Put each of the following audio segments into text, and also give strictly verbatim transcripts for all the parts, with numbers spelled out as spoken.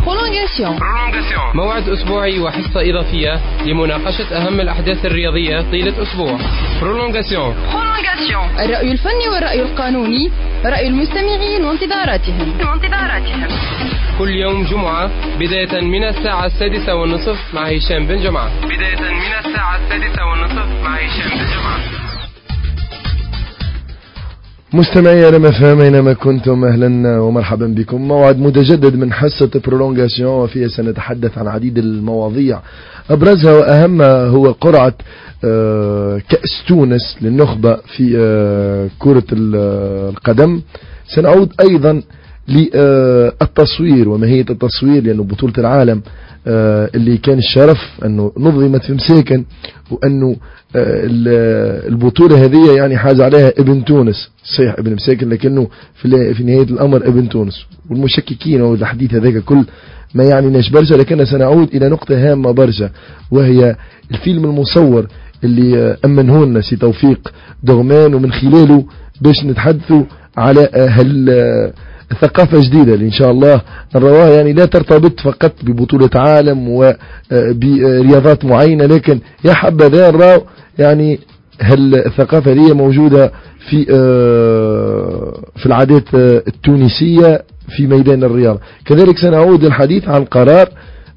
prolongation. موعد أسبوعي وحصة إضافية لمناقشة أهم الأحداث الرياضية طيلة أسبوع. prolongation. الرأي الفني والرأي القانوني، رأي المستمعين وانتظاراتهم. كل يوم جمعة بداية من الساعة السادسة والنصف مع هشام بن جمعة. بداية من الساعة السادسة والنصف مع هشام بن جمعة. مستمعي رم اف ام اينما كنتم، اهلا ومرحبا بكم. موعد متجدد من حصة برولونغاسيون، وفيها سنتحدث عن عديد المواضيع، ابرزها واهمها هو قرعة كأس تونس للنخبة في كرة القدم. سنعود ايضا للتصوير وماهية التصوير، لأنه بطولة العالم اللي كان الشرف أنه نظمت في مساكن، وأنه البطولة هذه يعني حاز عليها ابن تونس، صحيح ابن مساكن لكنه في نهاية الأمر ابن تونس. والمشككين والحديث هذاك كل ما يعني ناش برشا، لكن سنعود إلى نقطة هامة برشا، وهي الفيلم المصور اللي أمنه لنا سي توفيق دغمان، ومن خلاله باش نتحدثوا على هال ثقافة جديدة اللي إن شاء الله نراها، يعني لا ترتبط فقط ببطولة عالم وبرياضات معينة، لكن يا حبذا نراو يعني هالثقافة دي موجودة في في العادات التونسية في ميدان الرياضة. كذلك سنعود للحديث عن قرار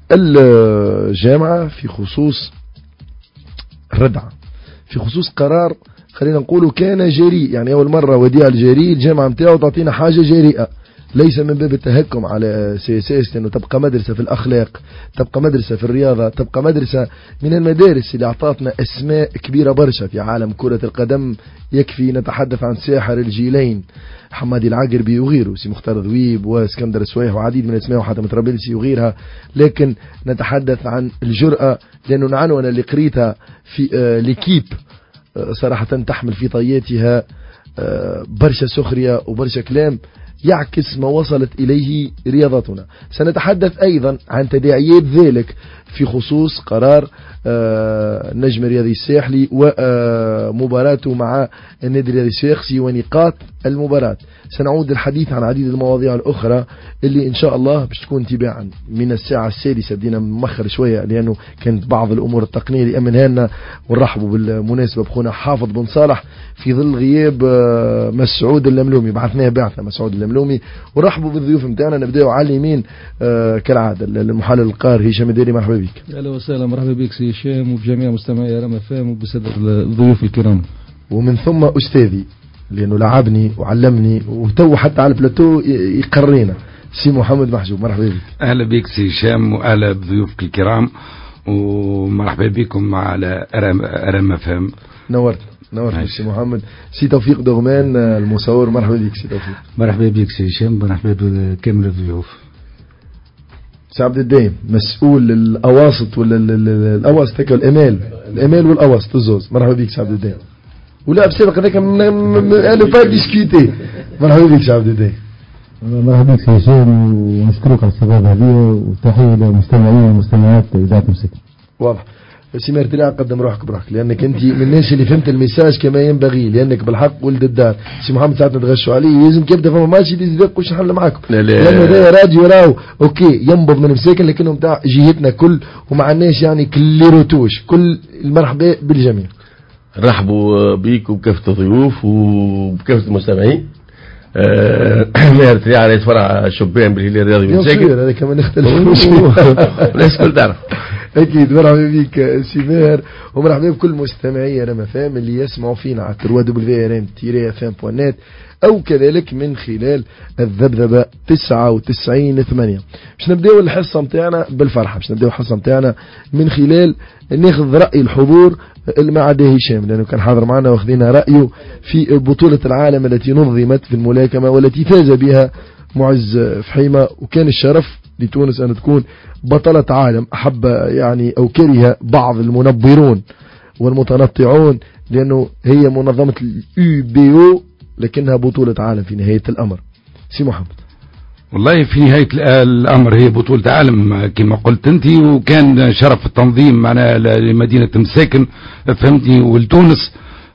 الجامعة في خصوص الردعة، في خصوص قرار خلينا نقوله كان جريء، يعني أول مرة وديع الجريء الجامعة متاعه تعطينا حاجة جريئة، ليس من باب التهكم على سي اس اس، لأنه تبقى مدرسة في الأخلاق، تبقى مدرسة في الرياضة، تبقى مدرسة من المدارس اللي أعطتنا أسماء كبيرة برشا في عالم كرة القدم. يكفي نتحدث عن ساحر الجيلين حمادي العقربي وغيره، سي مختار ذويب واسكندر سويح وعديد من الاسماء وحتى مترابلسي وغيرها. لكن نتحدث عن الجرأة، لأنه نعنو أنا اللي قريتها في آه ليكيب صراحة تحمل في طياتها برشا سخرية وبرشا كلام يعكس ما وصلت إليه رياضتنا. سنتحدث أيضا عن تداعيات ذلك في خصوص قرار النجم الرياضي الساحلي ومباراته مع النادي الرياضي الساخسي ونقاط المباراة. سنعود للحديث عن عديد المواضيع الأخرى اللي إن شاء الله باش تكون تباعا من الساعة السادسة. بدينا مؤخر شوية لأنه كانت بعض الأمور التقنية اللي أمنها لنا، ونرحبوا بالمناسبة بخونا حافظ بن صالح في ظل غياب مسعود اللملومي، بعثناه بعثة مسعود اللملومي. ونرحبوا بالضيوف متاعنا، نبداو على اليمين كالعادة المحلل القار هشام الديري، مرحبا بك. أهلا وسهلا، مرحبا بك سي هشام وبجميع مستمعي رم اف ام وبسادة الضيوف الكرام. ومن ثم أستاذي لأنه لعبني وعلمني وتو حتى على البلاتو يقرينا، سي محمد محجوب، مرحبا بك. أهلا بك سي هشام وأهلا بضيوفك الكرام ومرحبا بكم على رم اف ام. نورت نورت سي محمد. سي توفيق دغمان المصور، مرحبا بك سي توفيق. مرحبا بك سي هشام، مرحبا بكامل الضيوف. سي عبد الدايم مسؤول الأواسط ولا الأواسط هكا الأمال الأمال والأواسط الزوز، مرحبا بك سي عبد الدايم. ولا بسابق هذاك أنا با ديسكوتي، مرحبا بك سي عبد الدايم. مرحبا بك سي هشام، ونشكرك على الاستضافة هذه، وتحية للمستمعين والمستمعات إذاعة مسك. واضح. سي مرتلع قدم روحك بروحك، لأنك أنت من الناس اللي فهمت الميساج كما ينبغي، لأنك بالحق ولد الدار. سي محمد ساعات نتغشوا عليه، لازم كيبدا فما ماشي يزيدك وش نحل معاكم، لأنه هذا راديو راو أوكي ينبض من مساكن، لكنه متاع جهتنا كل ومع الناس يعني كل روتوش. كل المرحبا بالجميع. رحبوا بيك وبكافة الضيوف وبكافة المستمعين. مرتلع رئيس فرع شبان بالهلال الرياضي بالمساكن، هذا كمان نختلف الناس كل تعرف. أكيد مرحبا بك سي ماهر، ومرحبا بكل مستمعي رم اف ام اللي يسمعوا فينا على دبليو دبليو ار ام اف ام دوت نت أو كذلك من خلال الذبذبة تسعة وتسعين ثمانية. باش نبداو الحصة متاعنا بالفرحة، باش نبداو الحصة متاعنا من خلال ناخذ رأي الحضور مع هشام، لأنه كان حاضر معنا واخذنا رأيه في بطولة العالم التي نظمت في الملاكمة والتي فاز بها معز فحيمة، وكان الشرف لتونس أن تكون بطلة عالم. أحب يعني أو كره بعض المنبرون والمتنطعون لأنه هي منظمة اليو بي او لكنها بطولة عالم في نهاية الأمر. سي محمد. والله في نهاية الأمر هي بطولة عالم كما قلت أنت، وكان شرف التنظيم معنا لمدينة مساكن فهمتني ولتونس.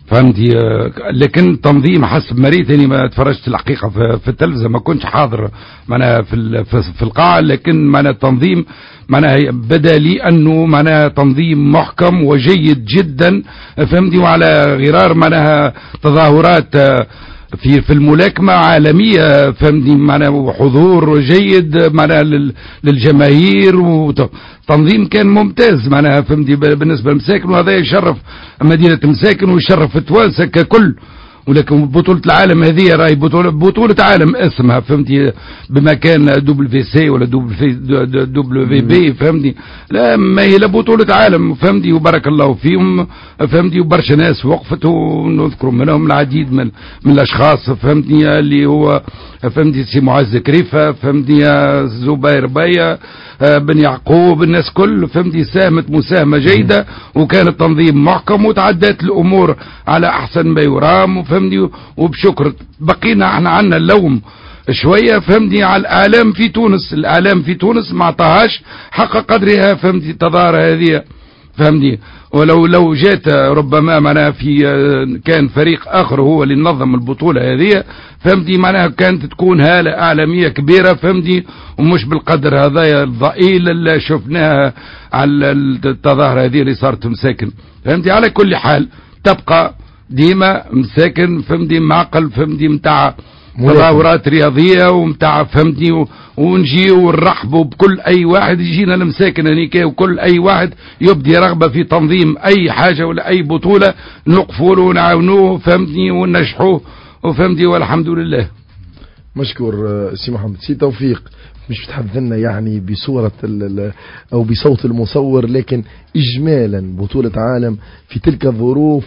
فهمتي. لكن تنظيم حسب مريتني ما تفرجت الحقيقه في التلفزه، ما كنتش حاضر معناها في في القاعه، لكن معناها التنظيم معناها بدا لي انه معناها تنظيم محكم وجيد جدا فهمتي، وعلى غرار معناها تظاهرات في في الملاكمه عالميه فهمتي، معناها حضور جيد معناها للجماهير، وتنظيم كان ممتاز معناها فهمتي بالنسبه للمساكن، وهذا يشرف مدينه مساكن ويشرف التوانسه ككل. ولكن بطولة العالم هذه راهي بطولة بطولة عالم اسمها فهمتي، بمكان دبل في سي ولا دبل في دبل في بي فهمتي، لا ما هي لا بطولة عالم فهمتي، وبارك الله فيهم فهمتي، وبرشا ناس وقفت، ونذكر منهم العديد من من الاشخاص فهمتني، اللي هو فهمتي سي معز كريفة فهمتني، زبير بيا بن يعقوب، الناس كل فهمتي ساهمت مساهمة جيدة، وكان التنظيم محكم، وتعدت الامور على احسن ما يرام فهمتي، وبشكر. بقينا احنا عنا اللوم شوية فهمتي على الاعلام في تونس، الاعلام في تونس ما عطاهاش حق قدرها فهمتي التظاهرة هذه فهمتي، ولو لو جات ربما معناها في كان فريق اخر هو اللي نظم البطولة هذه فهمتي، معناها كانت تكون هالة اعلامية كبيرة فهمتي، ومش بالقدر هذا الضئيل اللي شفناها على التظاهرة هذه اللي صارت مساكن فهمتي. على كل حال تبقى ديما مساكن فهمتي معقل فهمتي متاع تظاهرات رياضية ومتاع فهمتني، ونجي ونرحبوا بكل اي واحد يجينا المساكن هنيك، وكل اي واحد يبدي رغبة في تنظيم اي حاجة ولا اي بطولة نوقفوا له ونعاونوه فهمتني وننجحوه وفهمتني، والحمد لله. مشكور سي محمد. سي توفيق، مش بتحدث لنا يعني بصورة او بصوت المصور، لكن اجمالا بطولة عالم في تلك الظروف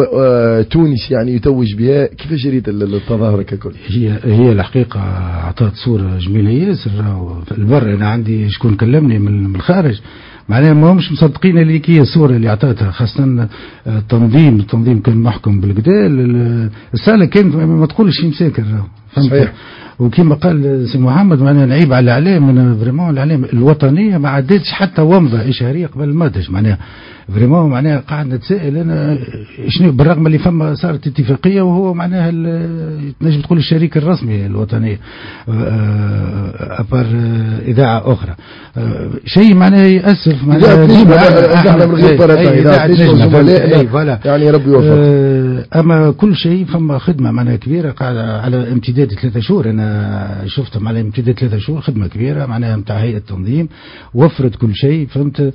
وتونس يعني يتوج بها، كيفاش ريت التظاهرة ككل؟ هي هي الحقيقة أعطت صورة جميلة ياسر. في البر أنا عندي شكون كلمني من الخارج معناها ما همش مصدقين اللي هي الصورة اللي أعطتها، خاصة التنظيم التنظيم كان محكم بالقدال، السالة كانت ما تقولش مساكر فهمت. وكما قال سي محمد معناها نعيب على الاعلام، من فريمون الاعلام الوطنيه ما عدتش حتى ومضه اشهاريه قبل المادش معناها فريمون، معناها قاعد نتسائل انا شنو بالرغم اللي فما صارت اتفاقيه وهو معناها تنجم تقول الشريك الرسمي الوطنيه ابار اذاعه اخرى، شيء معناها ياسف معناها احنا من غير اذاعه يعني ربي يوفق. اما كل شيء فما خدمه معناها كبيره قاعده على امتداد ثلاثة شهور، انا شفتها معناها امتداد ثلاثة شهور، خدمه كبيره معناها نتاع هيئه التنظيم، وفرت كل شيء فهمت،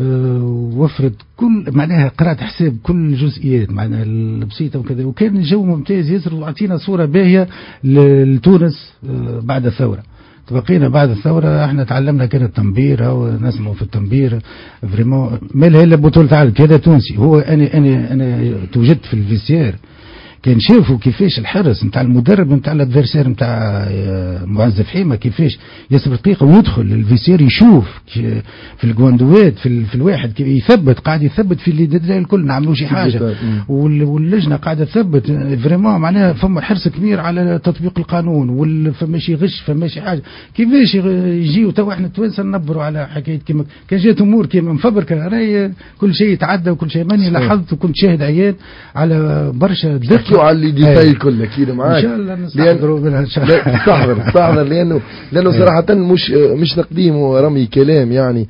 وفرت كل معناها قرأت حساب كل الجزئيات معناها البسيطة وكذا، وكان الجو ممتاز ياسر، وعطينا صورة باهية لتونس بعد الثورة. تبقينا بعد الثورة احنا تعلمنا كان التنبير ونسمعوا في التنبير فريمون مالها الا بطولة عالم هذا تونسي. هو انا انا انا توجدت في الفيسير كان شافوا كيفاش الحرس نتاع المدرب نتاع الادفيرسير نتاع معز فحيمه كيفاش ياسر دقيقه، ويدخل الفيسير يشوف في الجواندوات في, في الواحد كيف يثبت، قاعد يثبت في اللي الكل نعملوا شي حاجه، واللجنه قاعده تثبت فريمون معناها فما حرص كبير على تطبيق القانون، فما شي غش فما شي حاجه، كيفاش يجيو تو احنا التوانسه ننبروا على حكايه كيما كان جات امور كيما مفبركه راهي كل شيء يتعدى وكل شيء. ماني لاحظت وكنت شاهد عيان على برشا دقه على اللي ديتاي كله اكيد معاك، ان شاء الله نستحضروا منها ان شاء الله. تستحضر تستحضر لانه لانه صراحه مش مش تقديم ورمي كلام يعني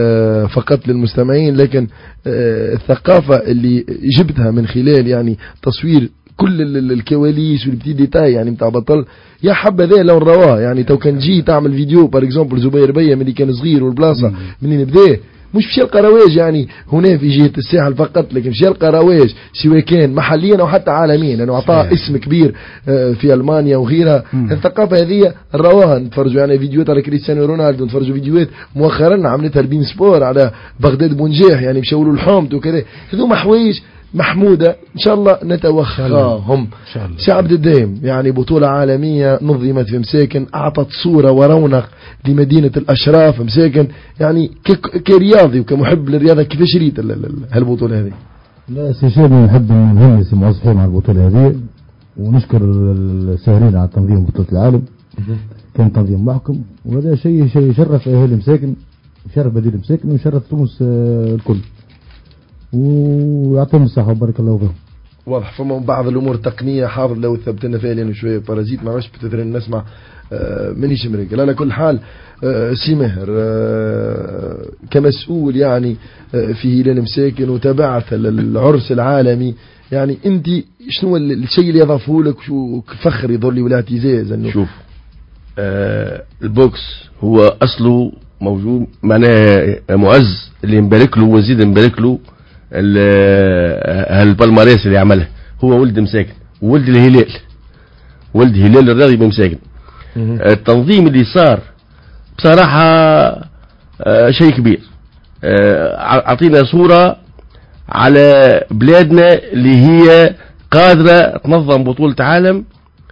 فقط للمستمعين، لكن الثقافه اللي جبتها من خلال يعني تصوير كل الكواليس والبتي ديتاي يعني نتاع بطل يا حبذا لو رواه يعني. تو كان جي تعمل فيديو بار اكزومبل زبير بيا ملي كان صغير والبلاصه منين بدا، مش باش يلقى رواج يعني هنا في جهة الساحل فقط، لكن باش يلقى رواج سواء كان محليا او حتى عالميا، لانه اعطاه اسم كبير في المانيا وغيرها. الثقافه هذه رواها نتفرجوا يعني فيديوهات على كريستيانو رونالدو، نتفرجوا فيديوهات مؤخرا عملتها البين سبور على بغداد بونجاح يعني مشاو له الحومد وكذا، هذوما حوايج محمودة إن شاء الله نتوخاهم. سي عبد الدايم يعني بطولة عالمية نظمت في مساكن، أعطت صورة ورونق لمدينة الأشراف مساكن، يعني كرياضي وكمحب للرياضة كيفاش ريت هالبطولة هذه؟ لا سي شيخ نحب نهني سي معز فحيمه على البطولة هذه، ونشكر الساهرين على تنظيم بطولة العالم، كان تنظيم محكم، وهذا شيء شيء يشرف أهل مساكن، يشرف بديل مساكن، ويشرف تونس الكل، ويعطيهم الصحة وبارك الله فيهم. واضح. فما بعض الامور التقنيه حاضر لو ثبتنا فيها لانه شويه بارازيت ما عرفش بتدري نسمع آه منيش مريق. على كل حال آه سي مهر آه كمسؤول يعني آه في هلال مساكن وتابعت العرس العالمي، يعني انت شنو الشيء اللي يضافه لك شو فخر يظل لي ولا اعتزاز انه شوف آه البوكس هو اصله موجود معناه معز اللي نبارك له ونزيد نبارك له هالبالماريس اللي عملها. هو ولد مساكن وولد الهلال، ولد هلال الرياضي بمساكن. التنظيم اللي صار بصراحة آه شيء كبير، اعطينا صورة على بلادنا اللي هي قادرة تنظم بطولة عالم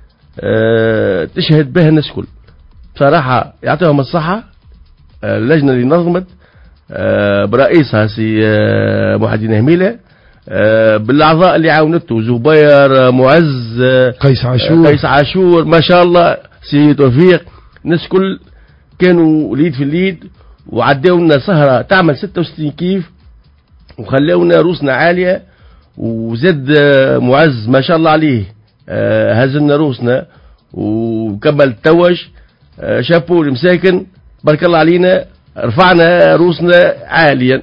آه تشهد بها الناس كل. بصراحة يعطيهم الصحة اللجنة اللي نظمت آه برئيسها سي آه محي الدين هميلة آه بالاعضاء اللي عاونته زبير معز آه قيس عاشور قيس عاشور ما شاء الله سي توفيق. الناس كل كانوا اليد في اليد وعداونا سهرة تعمل ستة وستين كيف وخلونا روسنا عالية. وزد آه معز ما شاء الله عليه آه هزلنا روسنا وكمل توج آه شابو المساكن بارك الله علينا رفعنا روسنا عاليا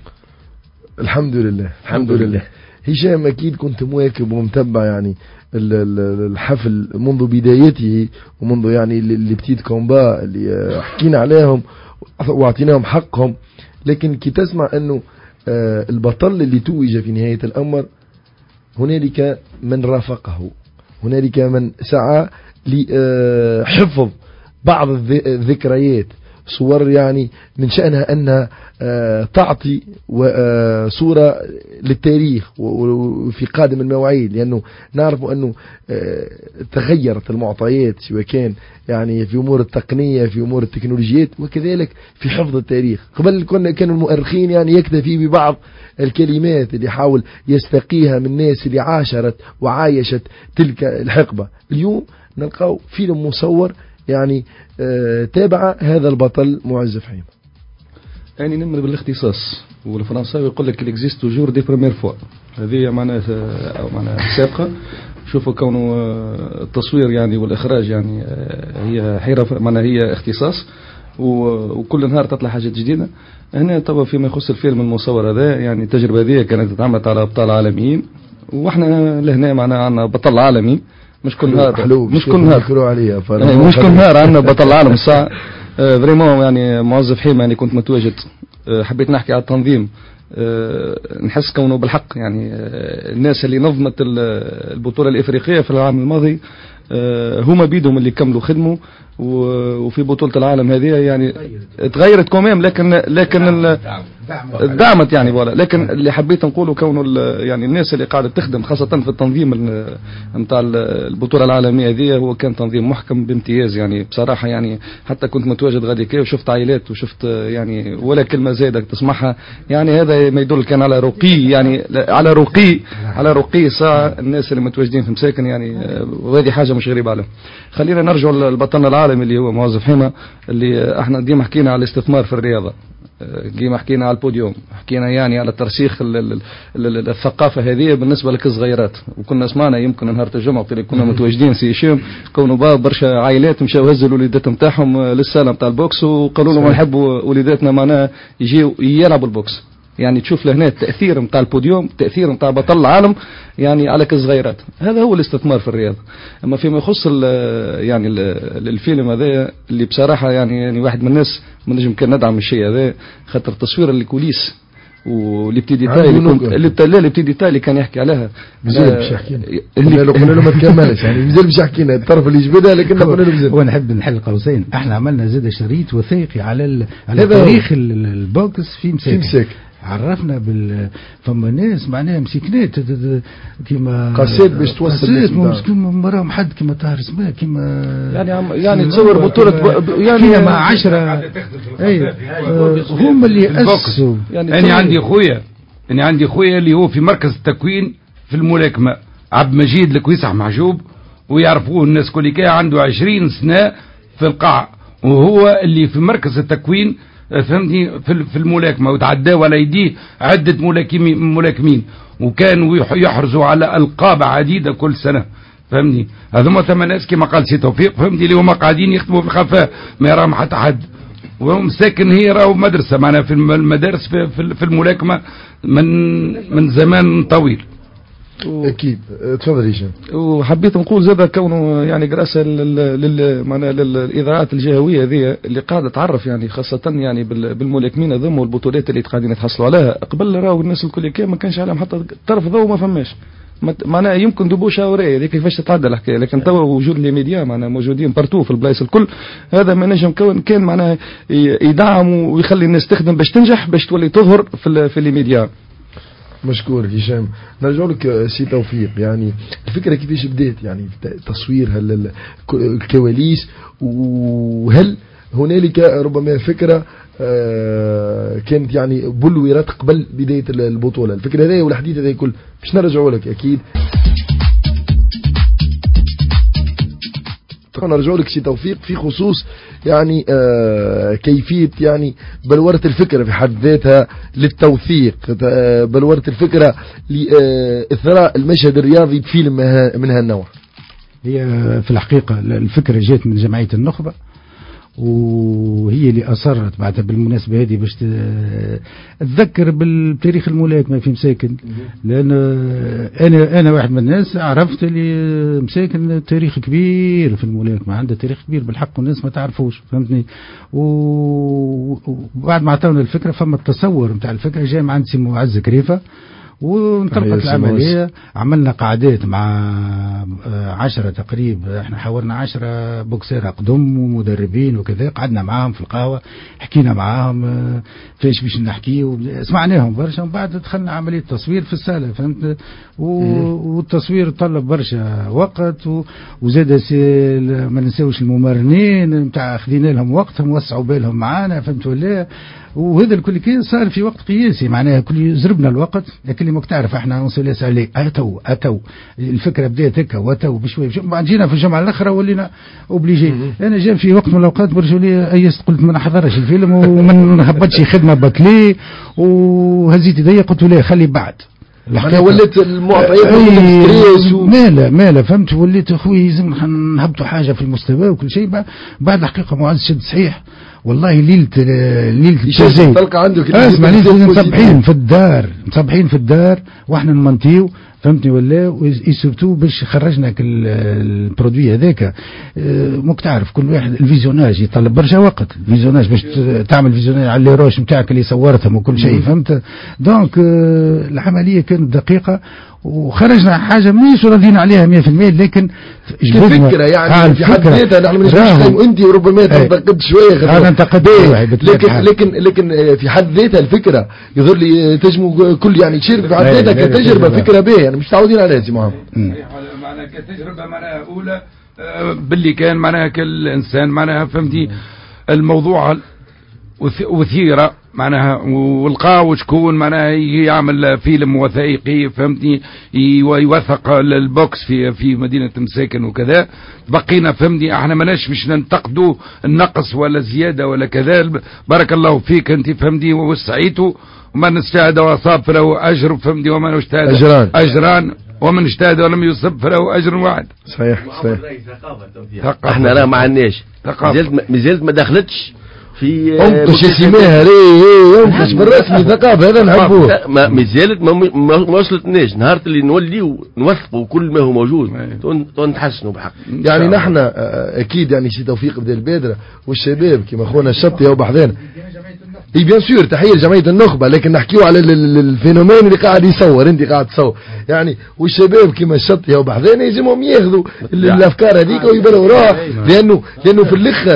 الحمد لله. الحمد لله. هشام اكيد كنت مواكب ومتبع يعني الحفل منذ بدايته ومنذ يعني اللي بتيت كومبا اللي حكينا عليهم واعطيناهم حقهم، لكن كي تسمع انه البطل اللي توج في نهاية الامر هنالك من رافقه، هنالك من سعى لحفظ بعض الذكريات، صور يعني من شأنها أنها تعطي صورة للتاريخ وفي قادم المواعيد، لأنه نعرف أنه تغيرت المعطيات سواء كان يعني في أمور التقنية في أمور التكنولوجيات وكذلك في حفظ التاريخ. قبل كانوا المؤرخين يعني يكتفي ببعض الكلمات اللي يحاول يستقيها من الناس اللي عاشرت وعايشت تلك الحقبة. اليوم نلقاو فيلم مصور يعني آه تابع هذا البطل معز فحيم. يعني نمر بالاختصاص والفرنساوي يقول لك الاكزيست توجور دي بريمير فوا، هذه معناها او معناها سابقه. شوفوا كونه التصوير يعني والاخراج يعني هي حيره معناها هي اختصاص وكل نهار تطلع حاجات جديده. هنا طبعا فيما يخص الفيلم المصور هذا يعني التجربه هذه كانت تتعمل على ابطال عالميين، واحنا لهنا معناها عندنا بطل عالمي مش كل نهار مش كل نهار عليها مش كل نهار عندنا بطل العالم الساعة فريمون. يعني موظف حيمة يعني كنت متواجد، حبيت نحكي على التنظيم. نحس كونه بالحق يعني الناس اللي نظمت البطولة الإفريقية في العام الماضي هما بيدهم اللي كملوا خدموا، وفي بطولة العالم هذه يعني تغيرت كوميم، لكن لكن دعمت يعني ولا. لكن اللي حبيت نقوله كونه يعني الناس اللي قاعدة تخدم خاصة في التنظيم نتاع البطولة العالمية هذه هو كان تنظيم محكم بامتياز يعني بصراحة. يعني حتى كنت متواجد غادي كي وشفت عائلات وشفت يعني ولا كلمة زايدة تسمعها، يعني هذا ما يدل كان على رقي يعني على رقي على رقي ساعة الناس اللي متواجدين في مساكن يعني، وهذه حاجة مش غريبة عليهم. خلينا نرجع للبطل العالمي اللي هو موظف حيمة، اللي احنا ديما حكينا على الاستثمار في الرياضة، ديما حكينا على البوديوم، حكينا يعني على ترسيخ الثقافة هذه بالنسبة لك الصغيرات. وكنا سمعنا يمكن نهار الجمعة وقت اللي كنا متواجدين سي هشام كونوا باب برشا عائلات مشاو هزوا الوليدات نتاعهم للسالة نتاع البوكس وقالوا لهم نحبوا وليداتنا معناها يجيوا يلعبوا البوكس. يعني تشوف لهنا التأثير نتاع البوديوم، التأثير نتاع بطل العالم يعني على كالصغيرات. هذا هو الاستثمار في الرياضة. اما فيما يخص ال يعني ال الفيلم هذا اللي بصراحة يعني, يعني واحد من الناس ما نجم كان ندعم الشيء هذا، خاطر تصوير الكوليس واللي بتدي تاي اللي كنت اللي لا اللي بتدي تاي اللي كان يحكي عليها مازال باش يحكي لنا اللي قلنا له ما تكملش يعني مازال باش يحكي لنا الطرف اللي جبدها، لكن قلنا له مازال. ونحب نحل قوسين، احنا عملنا زاد شريط وثائقي على على تاريخ البوكس في مساك، عرفنا بال فما ناس معناها مسكنات كيما قصيد باش توصل كيما مراهم حد كيما طاهر سما كيما يعني يعني تصور بطولة يعني مع عشرة اي هم اللي اسسوا. يعني, يعني عندي خويا يعني عندي خويا اللي هو في مركز التكوين في الملاكمة عبد المجيد الكويسح محجوب، ويعرفوه الناس كل كي عنده عشرين سنة في القاع، وهو اللي في مركز التكوين فهمتني في الملاكمه وتعداوا على يديه عده ملاكمين وكانوا يحرزوا على القاب عديده كل سنه فهمني. هذوما ثمان ناس كما قال سي توفيق فهمتني اللي هما قاعدين يخدموا في الخفاء ما يراهم حتى حد وهم ساكن هي راهو مدرسه معناها في المدارس في, في الملاكمه من من زمان طويل. اكيد تفضل هشام. وحبيت نقول زاد كونه يعني دراسه لل معناها للاذاعات الجهويه هذه اللي قاعده تعرف يعني خاصه يعني بالملاكمين هذوما والبطولات اللي قاعدين يتحصلوا عليها. قبل راهو الناس الكل كان ما كانش عليهم حتى طرف ضوء ما فماش معناها يمكن دبوشه وريه هذيك كيفاش تتعدى الحكايه. لكن توا وجود لي ميديا معناها موجودين بارتو في البلايص الكل هذا ما نجم كون كان معناها يدعم ويخلي الناس تخدم باش تنجح باش تولي تظهر في في لي ميديا. مشكور هشام. نرجع لك سي توفيق، يعني الفكره كيفاش بدات يعني تصوير هل الكواليس وهل هنالك ربما فكره آه كانت يعني بلورت قبل بدايه البطوله الفكره هذه والحديث هذا كل باش نرجعوا لك اكيد. نرجع لك سي توفيق في خصوص يعني آه كيفية يعني بلورة الفكرة في حد ذاتها للتوثيق، آه بلورة الفكرة لإثراء المشهد الرياضي بفيلم من هالنوع. هي في الحقيقة الفكرة جات من جمعية النخبة وهي اللي أصرت بعدها بالمناسبة هذه باش تذكر بالتاريخ الملاكمة في مساكن، لأن أنا أنا واحد من الناس عرفت اللي مساكن تاريخ كبير في الملاكمة، عنده تاريخ كبير بالحق والناس ما تعرفوش فهمتني. وبعد ما عطاونا الفكرة فما التصور نتاع الفكرة جاي مع عند سي معز كريفة وانطلقت العملية. عملنا قعدات مع عشرة تقريبا، احنا حاولنا عشرة بوكسير اقدم ومدربين وكذا، قعدنا معاهم في القهوة حكينا معاهم فاش باش نحكي وسمعناهم برشا، ومن بعد دخلنا عملية تصوير في السالة فهمت. والتصوير طلب برشا وقت وزاد ما ننساوش الممرنين نتاع خذينا لهم وقتهم وسعوا بالهم معانا فهمت ولا. وهذا الكل كان صار في وقت قياسي معناها كل زربنا الوقت، لكن اللي ما تعرف احنا نسولس عليه اتو اتو الفكره بدات هكا واتو بشوي بعد جينا في الجمعه الاخرى ولينا اوبليجي. انا جا في وقت من الاوقات برجوا لي ايست قلت ما نحضرش الفيلم وما نهبطش خدمه بكلي وهزيت يدي قلت له خلي بعد. انا وليت المعطيات مالا مالا فهمت. وليت اخوي لازم نهبطوا حاجه في المستوى وكل شيء. بعد الحقيقه معز شد صحيح والله ليلة ليلة التزايد تلقى عندك اسمع ليلة مصبحين في الدار مصبحين في الدار واحنا نمنتيو فهمتني ولا ويسبتو باش خرجنا البرودوي هذاك. موك تعرف كل واحد الفيزيوناج يطلب برشا وقت، الفيزيوناج باش تعمل فيزيوناج على لي روش نتاعك اللي صورتهم وكل شيء فهمت. دونك العملية كانت دقيقة وخرجنا حاجة مش راضيين عليها مية في المية. لكن الفكرة يعني في حد ذاتها نحن مش نتكلم انت ربما تنتقد شوية انا انتقد لكن لكن لكن في حد ذاتها الفكرة يظهر لي تجمو كل يعني تشير في حد ذاتها كتجربة فكرة باهية يعني مش متعودين عليها سي محمد. معناها كتجربة معناها أولى باللي كان معناها كل إنسان معناها فهمتي الموضوع وثيرة معناها والقاو شكون معناها يعمل فيلم وثائقي فهمتني يوثق البوكس في في مدينة مساكن وكذا. بقينا فهمتني احنا ماناش باش ننتقدوا النقص ولا زيادة ولا كذا. بارك الله فيك انت فهمتني وسعيته ومن اجتهد واصاب فله اجر فهمتني ومن اجتهد اجران اجران ومن اجتهد ولم يصب فله اجر واحد. صحيح صحيح. احنا راه ما عندناش مازالت ما دخلتش في انقش اسمها ليه انقش بالرسمي ثقافه هذا نحبوه. ما مازالت ما وصلتناش نهار اللي نوليو نوثقوا كل ما هو موجود ونتحسنوا بحق. يعني نحن اكيد يعني سي توفيق بدا البادره والشباب كما اخونا الشطي او بحذانا اي بيان سور تحيه لجمعيه النخبه، لكن نحكيو على الفينومين اللي قاعد يصور انت قاعد تصور يعني. والشباب كما الشطي او بحذانا يلزمهم ياخذوا الافكار هذيك ويبلوا وراها، لانه لانه في الاخر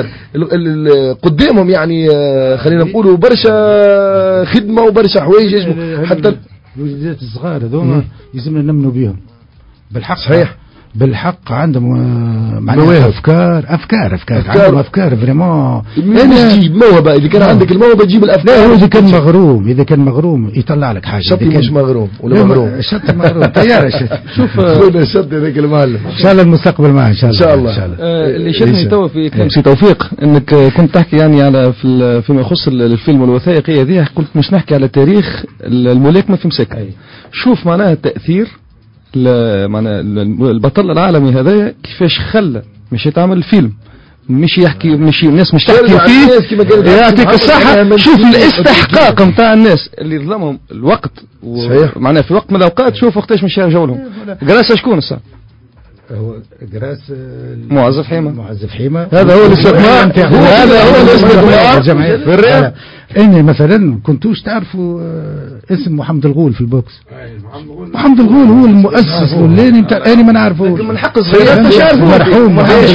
قدامهم يعني خلينا نقولوا برشا خدمه وبرشا حوايج يجموا حتى الوليدات الصغار هذوما يلزمنا نمنوا بهم بالحق. صحيح بالحق عندهم معناها افكار افكار افكار عندهم افكار فريمون. انا تجيب موهبه، اذا كان عندك الموهبه تجيب الافكار. لا هو اذا كان مغروم، اذا كان مغروم يطلع لك حاجه. شطي مش مغروم ولا مغروم؟ شطي مغروم طياره شطي. شوف خونا شطي هذاك المعلم ان شاء الله المستقبل معه ان شاء الله. ان شاء الله. آه اللي شدني توا في كلام سي توفيق انك كنت تحكي يعني على في فيما يخص الفيلم الوثائقي هذه، قلت مش نحكي على تاريخ الملاكمه في مساكن. شوف معناها التاثير معناها البطل العالمي هذايا كيفاش خلى مش يتعمل الفيلم، مش يحكي مش الناس مش تحكي فيه يعطيك الصحة. شوف الاستحقاق نتاع الناس اللي ظلمهم الوقت ومعناها في وقت من الأوقات. شوف وقتاش مش يرجعوا لهم. جراس شكون الساعة؟ هو جراس معزف حيمة. معزف حيمة هذا هو الاستثمار. هذا هو الاستثمار في الرياض. اني مثلا كنتوش تعرفوا اسم محمد الغول في البوكس. محمد الغول هو المؤسس الاولاني نتاع اني ما نعرفه من حق الصغيرات تشاركوا. مرحوم محمد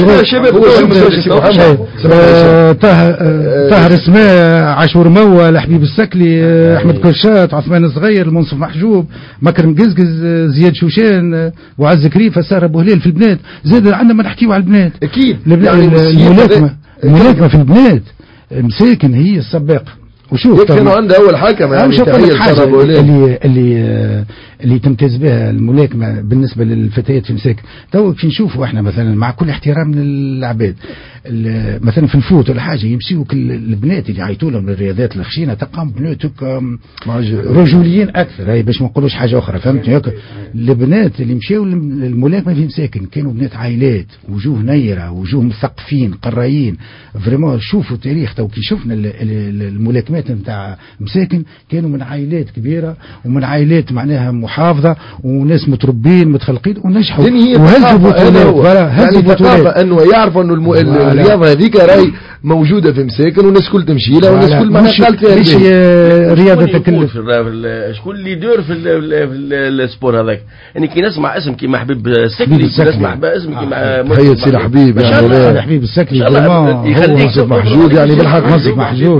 الغول. طه طاهر اسماء، عاشور موا، الحبيب السكلي، احمد كرشات، عثمان الصغير، المنصف محجوب، مكرم قزقز، زياد شوشان، وعز كريفه، ساره ابو هليل في البنات. زاد عندنا ما نحكيو على البنات اكيد. الملاكمه الملاكمه في البنات مساكن هي السباقه. وشوف كانوا عنده اول حكم يعني حاجه اللي اللي اللي تمتاز بها الملاكمه بالنسبه للفتيات في مساكن. تو كي نشوفوا احنا مثلا مع كل احترام للعباد مثلا في الفوت ولا حاجه يمشيوا البنات اللي يعيطوا لهم الرياضات الخشينه تلقاهم بنات رجوليين اكثر، هي باش ما نقولوش حاجه اخرى فهمتني. البنات اللي مشاو للملاكمه في مساكن كانوا بنات عائلات، وجوه نيره، وجوه مثقفين قرايين فريمون. شوفوا التاريخ تو كي شفنا الملاكمات نتاع مساكن كانوا من عائلات كبيره ومن عائلات معناها محافظه وناس متربين متخلقين ونجحوا وهزوا بطولات. هزوا بطولات انه يعرفوا انه الم... الرياضه هذيك راهي موجوده في مساكن والناس كل تمشي لها والناس كل ما قالت فيها مش رياضه تكلف. شكون اللي يدور في السبور هذاك؟ يعني كي نسمع اسم كيما حبيب السكلي، نسمع اسم كيما هي سي حبيب يعني حبيب السكلي يخليك محجوب يعني بالحق محجوب محجوب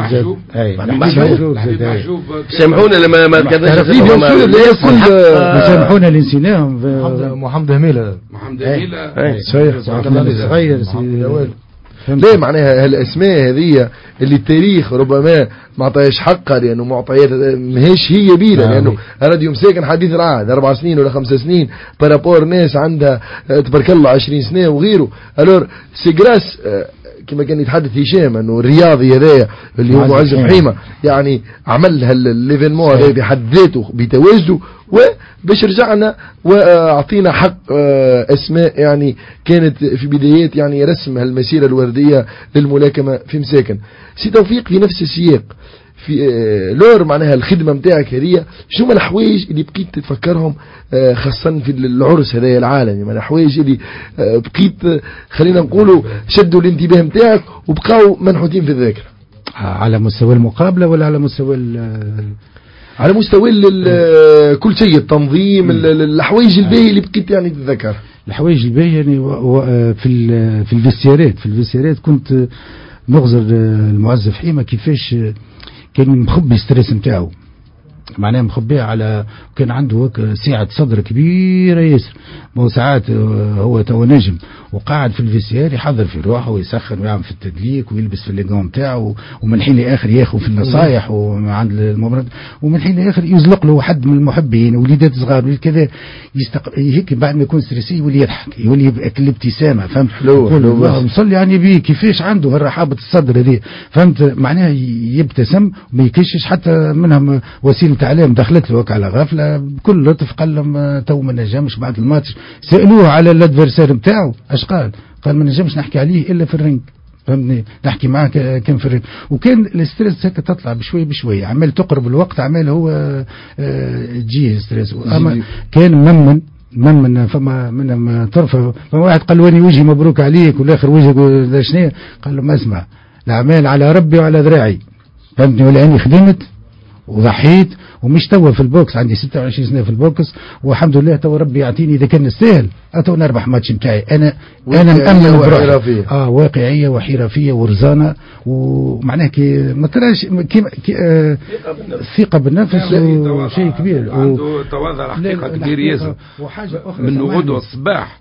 سامحونا لما ما كذاش سامحونا اللي نسيناهم. محمد هميله محمد هميله صغير صغير ليه معناها هالاسماء هذه اللي التاريخ ربما ما عطاهاش حقها لانه معطيات ماهيش هي بينا، لانه راديو مساكن حديث العهد اربع سنين ولا خمس سنين بارابور ناس عندها تبارك الله عشرين سنه وغيره. الور سيغراس كما كان يتحدث هشام انه الرياضي هذايا اللي هو معزف حيمه يعني عمل هالليفينمون هذا بحد ذاته بتواجده. وباش رجعنا واعطينا حق اسماء يعني كانت في بدايات يعني رسم هالمسيره الورديه للملاكمه في مساكن. سي توفيق في نفس السياق في لور معناها الخدمه نتاعك هذه شنو من الحوايج اللي بقيت تتفكرهم خاصه في العرس هذا العالمي، من الحوايج اللي بقيت خلينا نقولوا شدوا الانتباه نتاعك وبقاو منحوتين في الذاكره على مستوى المقابله ولا على مستوى على مستوى كل شيء التنظيم الحوايج الباهيه اللي بقيت يعني تتذكر؟ الحوايج الباهيه يعني في في الفيستيرات في الفيستيرات كنت نغزر المعزف حيمه كيفاش كان مخبي ستريس نتاعو معناه مخبيه على كان عنده سعة صدر كبيرة ياسر. ما ساعات هو تو نجم وقاعد في الفيسيار يحضر في روحه ويسخن ويعمل في التدليك ويلبس في الليجون نتاعو ومن حين لاخر ياخذ في النصايح وعند الممرض ومن حين لاخر يزلق له حد من المحبين وليدات صغار وليد كذا يستق... هيك بعد ما يكون ستريسي يولي يضحك يولي يبقى الابتسامه فهمت؟ اللهم صل يعني بيه كيفاش عنده الرحابه الصدر هذه فهمت معناها يبتسم وما يكشش حتى منهم وسيله اعلام دخلت له على غفله بكل لطف قال لهم تو ما نجمش بعد الماتش سالوه على الادفيرسير نتاعو اش قال؟ قال ما نجمش نحكي عليه الا في الرينج فهمني نحكي معاه كان في الرينج وكان الاستريس هكا تطلع بشوي بشوي عمال تقرب الوقت عمال هو تجيه ستريس اما كان ممن ممن فما من طرفه فما واحد قال واني وجهي مبروك عليك والاخر وجهك شنو قال له ما اسمع الاعمال على ربي وعلى ذراعي فهمتني ولاني خدمت وضحيت ومش توا في البوكس عندي ستة وعشرين سنه في البوكس والحمد لله توا ربي يعطيني اذا كان نستاهل اتو نربح ماتش نتاعي انا انا مأمن بروحي اه واقعيه وحرفيه ورزانه ومعناه كي ما تراش كي آه ثقه بالنفس وشيء كبير عنده تواضع حقيقه كبير ياسر وحاجه اخرى من غدوه الصباح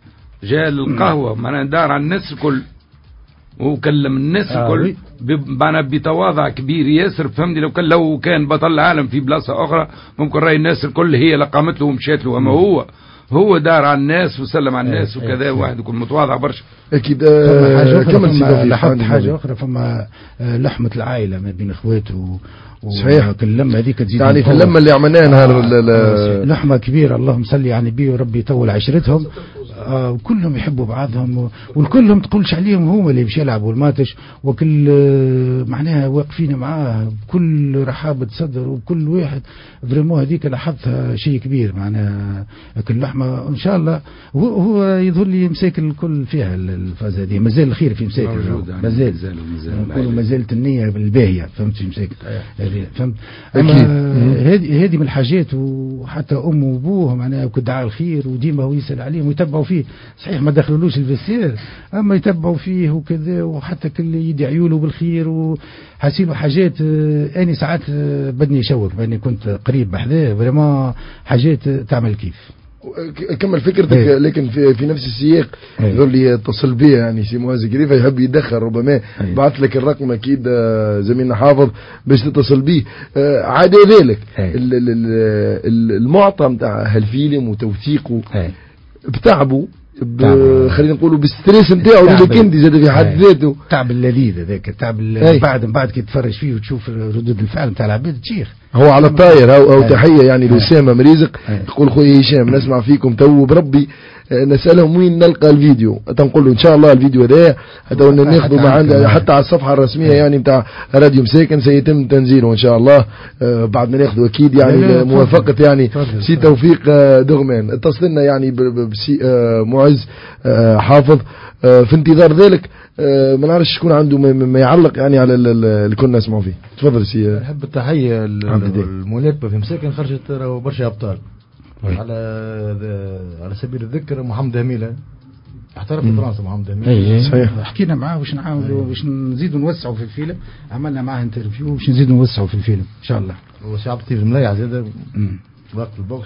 جاء للقهوة معناها دار على الناس الكل وكلم الناس الكل معناها بتواضع كبير ياسر فهمني. لو كان لو كان بطل العالم في بلاصة أخرى ممكن رأي الناس الكل هي لقامت له ومشيت له، أما هو هو دار على الناس وسلم على الناس وكذا. واحد يكون متواضع برشا. اكيد. حاجه اخرى لاحظت حاجه اخرى فما لحمه العائله ما بين اخواته. صحيح. اللمه هذيك تزيد يعني في اللمه اللي عملناها نهار آه لحمه كبيره اللهم صل على النبي وربي يطول عشرتهم. آه وكلهم يحبوا بعضهم والكلهم تقولش عليهم هو اللي باش يلعبوا الماتش وكل آه معناها واقفين معاه بكل رحابه صدر وكل واحد فريمون. هذيك لاحظتها شيء كبير معناها. لكن اللحمه ان شاء الله هو, هو يظهر لي مساكن الكل فيها الفاز هذه مازال الخير في مساكن مازال نقولوا مازالت النيه الباهيه فهمت في مساكن فهمت. اما هذه هذه من الحاجات. وحتى امه وابوه معناها كدعاء الخير وديما هو يسال عليهم ويتبعوا فيه. صحيح ما دخلولوش الفسير اما يتبعوا فيه وكذا وحتى كل يدعيوا له بالخير وحاسيله حاجات. اني ساعات بدني يشوك باني كنت قريب بحذاه فريمون حاجات تعمل كيف. كمل فكرتك. هي. لكن في, في نفس السياق يقول لي اتصل بي يعني سي معز كريفة يحب يدخل ربما بعث لك الرقم اكيد زميلنا حافظ باش تتصل بيه. عادي ذلك المعطى نتاع هالفيلم وتوثيقه بتعبوا خلينا نقولوا بالستريس نتاعو اللي كنت زاد في حد ذاته تعب اللذيذ هذاك التعب بعد بعد كي تتفرج فيه وتشوف ردود الفعل نتاع العباد تشيخ. هو على الطاير أو, أو تحية يعني لأسامة مريزق يقول خويا هشام نسمع فيكم تو بربي نسألهم وين نلقى الفيديو. تنقول له إن شاء الله الفيديو ده حتى ناخذه مع عند حتى على الصفحة الرسمية يعني بتاع راديو مساكن سيتم تنزيله إن شاء الله بعد ما ناخذه أكيد يعني موافقة يعني سي توفيق دغمان. اتصل لنا يعني بسي معز حافظ في انتظار ذلك. ما نعرفش شكون عنده ما يعلق يعني على اللي كنا نسمعوا فيه. تفضل سي. نحب التحية الملاكمة في مساكن خرجت برشا أبطال على على سبيل الذكر محمد هميلة احترف في فرنسا. محمد هميلة صحيح حكينا معاه باش نعاودوا باش نزيدوا نوسعوا في الفيلم. عملنا معاه انترفيو باش نزيدوا نوسعوا في الفيلم ان شاء الله. وسي عبد اللطيف الملايع زاد وقت البوكس.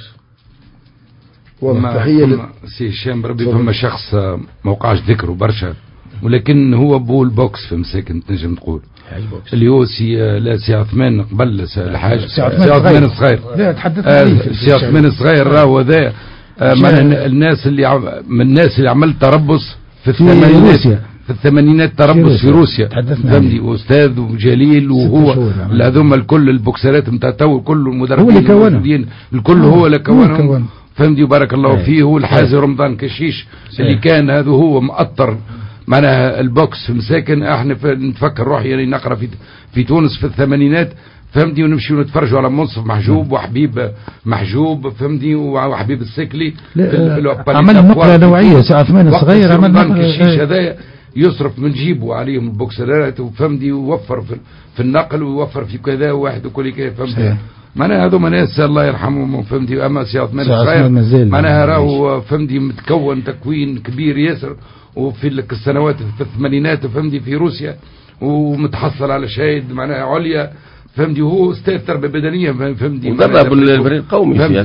والله تحية سي هشام بربي. فما شخص ما وقعش ذكره برشا ولكن هو بول بوكس في مساكن تنجم تقول اللي هو سي لا سي عثمان قبل الحاج سي عثمان الصغير. لا تحدثنا عليه سي عثمان الصغير راهو ذا من الناس اللي من الناس اللي عمل تربص في الثمانينات في الثمانينات تربص في روسيا فهمتي استاذ وجليل وهو هذوما الكل البوكسرات نتاع تو كل المدربين الموجودين الكل هو اللي كونهم فهمتي وبارك الله فيه. هو الحازي رمضان كشيش اللي كان هذا هو مؤطر معناها البوكس في مساكن. احنا نتفكر روحي يعني نقرا في في تونس في الثمانينات فهمتي ونمشي ونتفرجوا على منصف محجوب وحبيب محجوب فهمتي وحبيب السكلي. عمل نقله نوعيه سي عثمان الصغير عمل نقله الشيش هذايا يصرف من جيبه عليهم البوكسرات وفهمتي ووفر في, في النقل ويوفر في كذا واحد وكل كذا فهمتي. معناها هذوما ناس الله يرحمهم فهمتي. اما سي عثمان الصغير معناها راهو فهمتي متكون تكوين كبير ياسر وفي السنوات في الثمانينات فهمتي في روسيا ومتحصل على شهاده معناها عليا فهمتي. وهو استاذ تربيه بدنيه فهمتي ودرب الفريق القومي في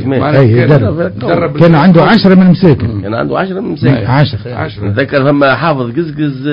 درب كان عنده عشرة من مساكن كان عنده عشرة من مساكن عشرة نتذكر فما حافظ قزقز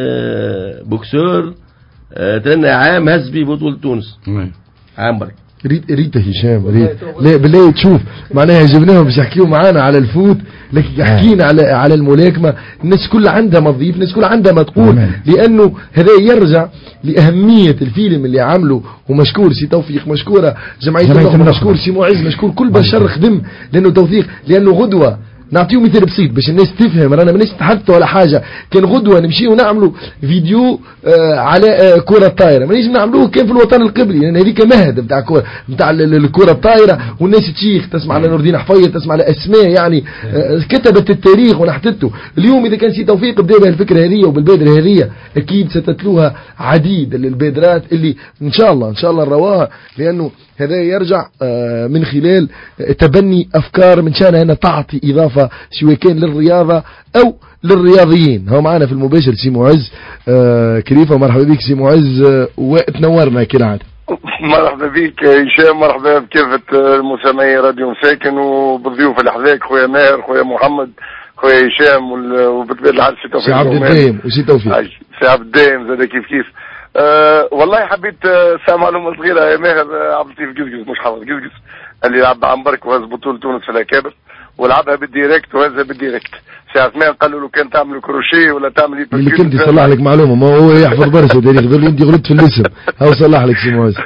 بوكسور تلنا عام هز بيه بطولة تونس عام برك. ريت ريت هشام ريت لا بالله تشوف معناها جبناهم باش يحكيوا معانا على الفوت لكن يحكينا على على الملاكمه. الناس كلها عندها ما تضيف الناس كلها عندها ما تقول لانه هذا يرجع لاهميه الفيلم اللي عمله. ومشكور سي توفيق مشكوره جمعيه النخبه مشكور سي معز مشكور كل بشر خدم لانه توثيق لانه غدوه. نعطيهم مثال بسيط باش الناس تفهم رانا مانيش نتحدثوا ولا حاجه. كان غدوه نمشيو نعملوا فيديو آه على آه كره الطايره مانيش نعملوه كان في الوطن القبلي لان يعني هذيك مهد نتاع كره نتاع الكره الطايره والناس تشيخ تسمع على نور الدين حفيظ تسمع على اسماء يعني آه كتبت التاريخ ونحتته. اليوم اذا كان سي توفيق بدا بهالفكره هذه وبالبادره هذه اكيد ستتلوها عديد للبادرات اللي ان شاء الله ان شاء الله نرواها لانه هذا يرجع آه من خلال تبني افكار من شانها انها تعطي اضافه سواء كان للرياضة أو للرياضيين. هو معنا في المباشر سي معز آه كريفة ومرحبا بك سي معز آه وتنورنا كالعادة. مرحبا بك هشام مرحبا بكافة المستمعين راديو مساكن وبالضيوف اللي حذاك خويا ماهر خويا محمد خويا هشام وبالطبيعه الحال سي توفيق. سي عبد الدايم وسي توفيق. سي عبد الدايم زاد كيف كيف. أه والله حبيت ساعة معلومة صغيرة يا ماهر. عبد اللطيف قزقز مش حافظ قزقز اللي لعب عن برك وهز بطولة تونس في الأكابر ولعبها بالديريكت وهزها بالديريكت. سي عثمان قالوا له كان تعمل كروشيه ولا تعمل اللي كنت يصلح لك معلومة ما هو يحفظ برشا تاريخ ذول انت غلطت في الاسم هاو صلح لك سي معز.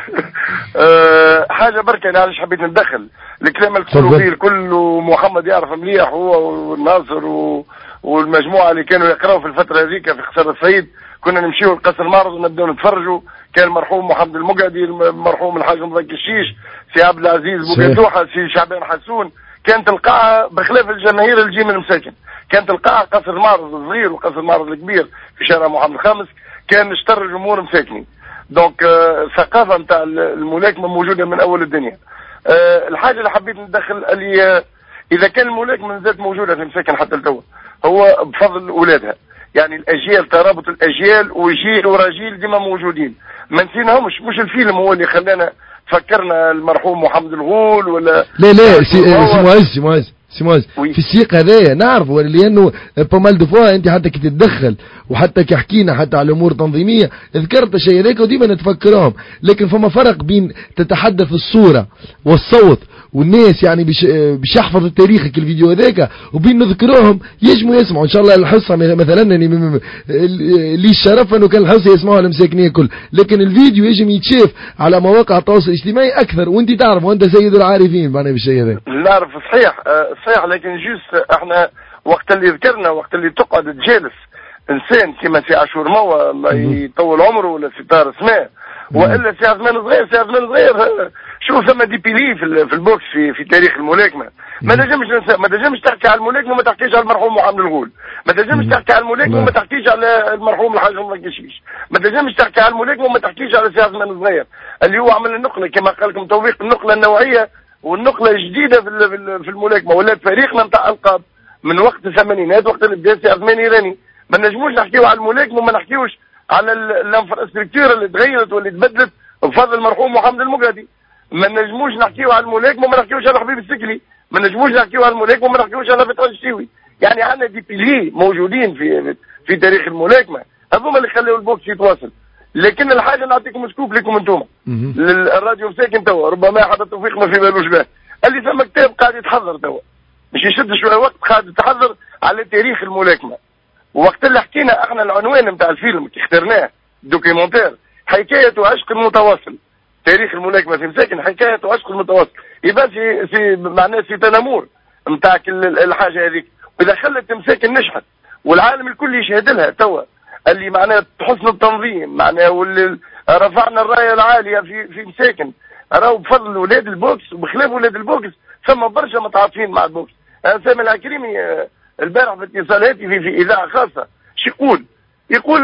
أه حاجة بركة انا علاش حبيت ندخل الكلام اللي تقولوا فيه الكل ومحمد يعرف مليح هو والناصر و... والمجموعة اللي كانوا يقراوا في الفترة هذيك في خسارة السيد كنا نمشيو لقصر المعرض ونبداو نتفرجوا. كان المرحوم محمد المقعدي المرحوم الحاج مضيق الشيش سي عبد العزيز بوقدوحة سي شعبان حسون. كانت القاعة بخلاف الجماهير اللي تجي من المساكن كانت القاعة قصر المعرض الصغير وقصر المعرض الكبير في شارع محمد الخامس كان نشتر جمهور مساكني. دونك الثقافة نتاع الملاكمة موجودة من أول الدنيا. أه الحاجة اللي حبيت ندخل اللي إذا كان الملاكمة ذات موجودة في مساكن حتى التو هو بفضل أولادها يعني الأجيال ترابط الأجيال وجيل وراجيل ديما موجودين ما نسيناهمش. مش الفيلم هو اللي خلانا فكرنا المرحوم محمد الغول ولا لا لا سي معز سي معز سي معز في السياق هذايا نعرف لانه بامال دو فوا انت حتى كي تتدخل وحتى كي حكينا حتى على امور تنظيميه ذكرت الشيء هذاك وديما نتفكرهم لكن فما فرق بين تتحدث الصوره والصوت والناس يعني بش باش يحفظوا التاريخ الفيديو هذاك وبين نذكروهم يجموا يسمعوا ان شاء الله الحصه مثلا يعني اللي الشرف انه كان الحصه يسمعوها المساكنيه الكل لكن الفيديو يجم يتشاف على مواقع التواصل الاجتماعي اكثر وانت تعرف وانت سيد العارفين معناها بالشيء هذا. نعرف صحيح صحيح لكن جوست احنا وقت اللي ذكرنا وقت اللي تقعد تجالس انسان كما سي عاشور موا ما يطول عمره ولا سي طار اسماء والا سي عثمان صغير سي عثمان صغير شو ثم دي بيلي في في البوكس في في تاريخ الملاكمه ما تنجمش ما تنجمش تحكي على الملاكمه وما تحكيش على المرحوم محمد الغول ما تنجمش تحكي على الملاكمه وما تحكيش على المرحوم الحاج مضيق الشيش ما تنجمش تحكي على الملاكمه وما تحكيش على سي عثمان صغير اللي هو عمل النقله كما قال لكم توفيق النقله النوعيه والنقله الجديده في في الملاكمه ولات فريقنا نتاع القاب من وقت الثمانينات وقت اللي بدا سي عثمان ايراني ما نجموش نحكيو على الملاكمه وما نحكيوش على الانفراستركتور اللي تغيرت واللي تبدلت بفضل المرحوم محمد المقعدي ما نجموش نحكيو على الملاكمه وما نحكيوش على حبيب السكلي ما نجموش نحكيو على الملاكمه وما نحكيوش على فتح الشيوي يعني عندنا دي بيلي موجودين في في تاريخ الملاكمه هذوما اللي خلوا البوكس يتواصل. لكن الحاجه نعطيكم سكوب لكم انتم الراديو مساكن توا ربما حدا توفيق ما في بالوش به اللي ثم كتاب قاعد يتحضر توا مش يشد شويه وقت قاعد يتحضر على تاريخ الملاكمه ووقت اللي حكينا احنا العنوان نتاع الفيلم اللي اخترناه دوكيومنتير حكايه عشق المتواصل تاريخ الملاكمه في مساكن حكايه عشق المتواصل يبقى في في معناه في تنمور نتاع الحاجه هذيك واذا خلت مساكن نشحت والعالم الكل يشهد لها توا اللي معناه حسن التنظيم معناه واللي رفعنا الرايه العاليه في في مساكن راهو بفضل ولاد البوكس وبخلاف ولاد البوكس ثم برشا متعاطفين مع البوكس. انا سامي العكريمي البارح في اتصالاتي في, في اذاعه خاصه شو يقول يقول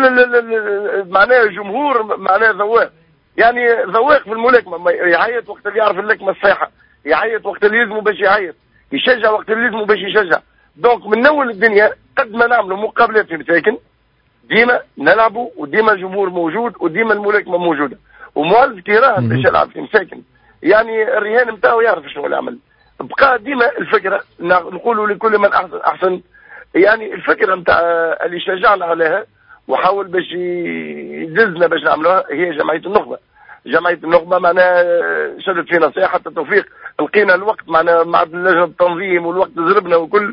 معناه جمهور معناه ذواق يعني ذواق في الملاكمه يعيط وقت اللي يعرف اللكمه الصحيحه يعيط وقت اللي يلزمه باش يعيط يشجع وقت اللي يلزمه باش يشجع. دونك من اول الدنيا قد ما نعملوا مقابلات في مساكن ديما نلعبوا وديما الجمهور موجود وديما الملاكمه موجوده ومؤلف كيراهن باش يلعب في مساكن يعني الرهان نتاعو يعرف شنو يعمل بقى ديما الفكره نقولوا لكل من احسن احسن يعني الفكره نتاع اللي شجعنا عليها وحاول باش يدزنا باش نعملوها هي جمعيه النخبه. جمعيه النخبه معناها شدت فينا صيحه حتى توفيق لقينا الوقت معناها مع لجنه التنظيم والوقت زربنا وكل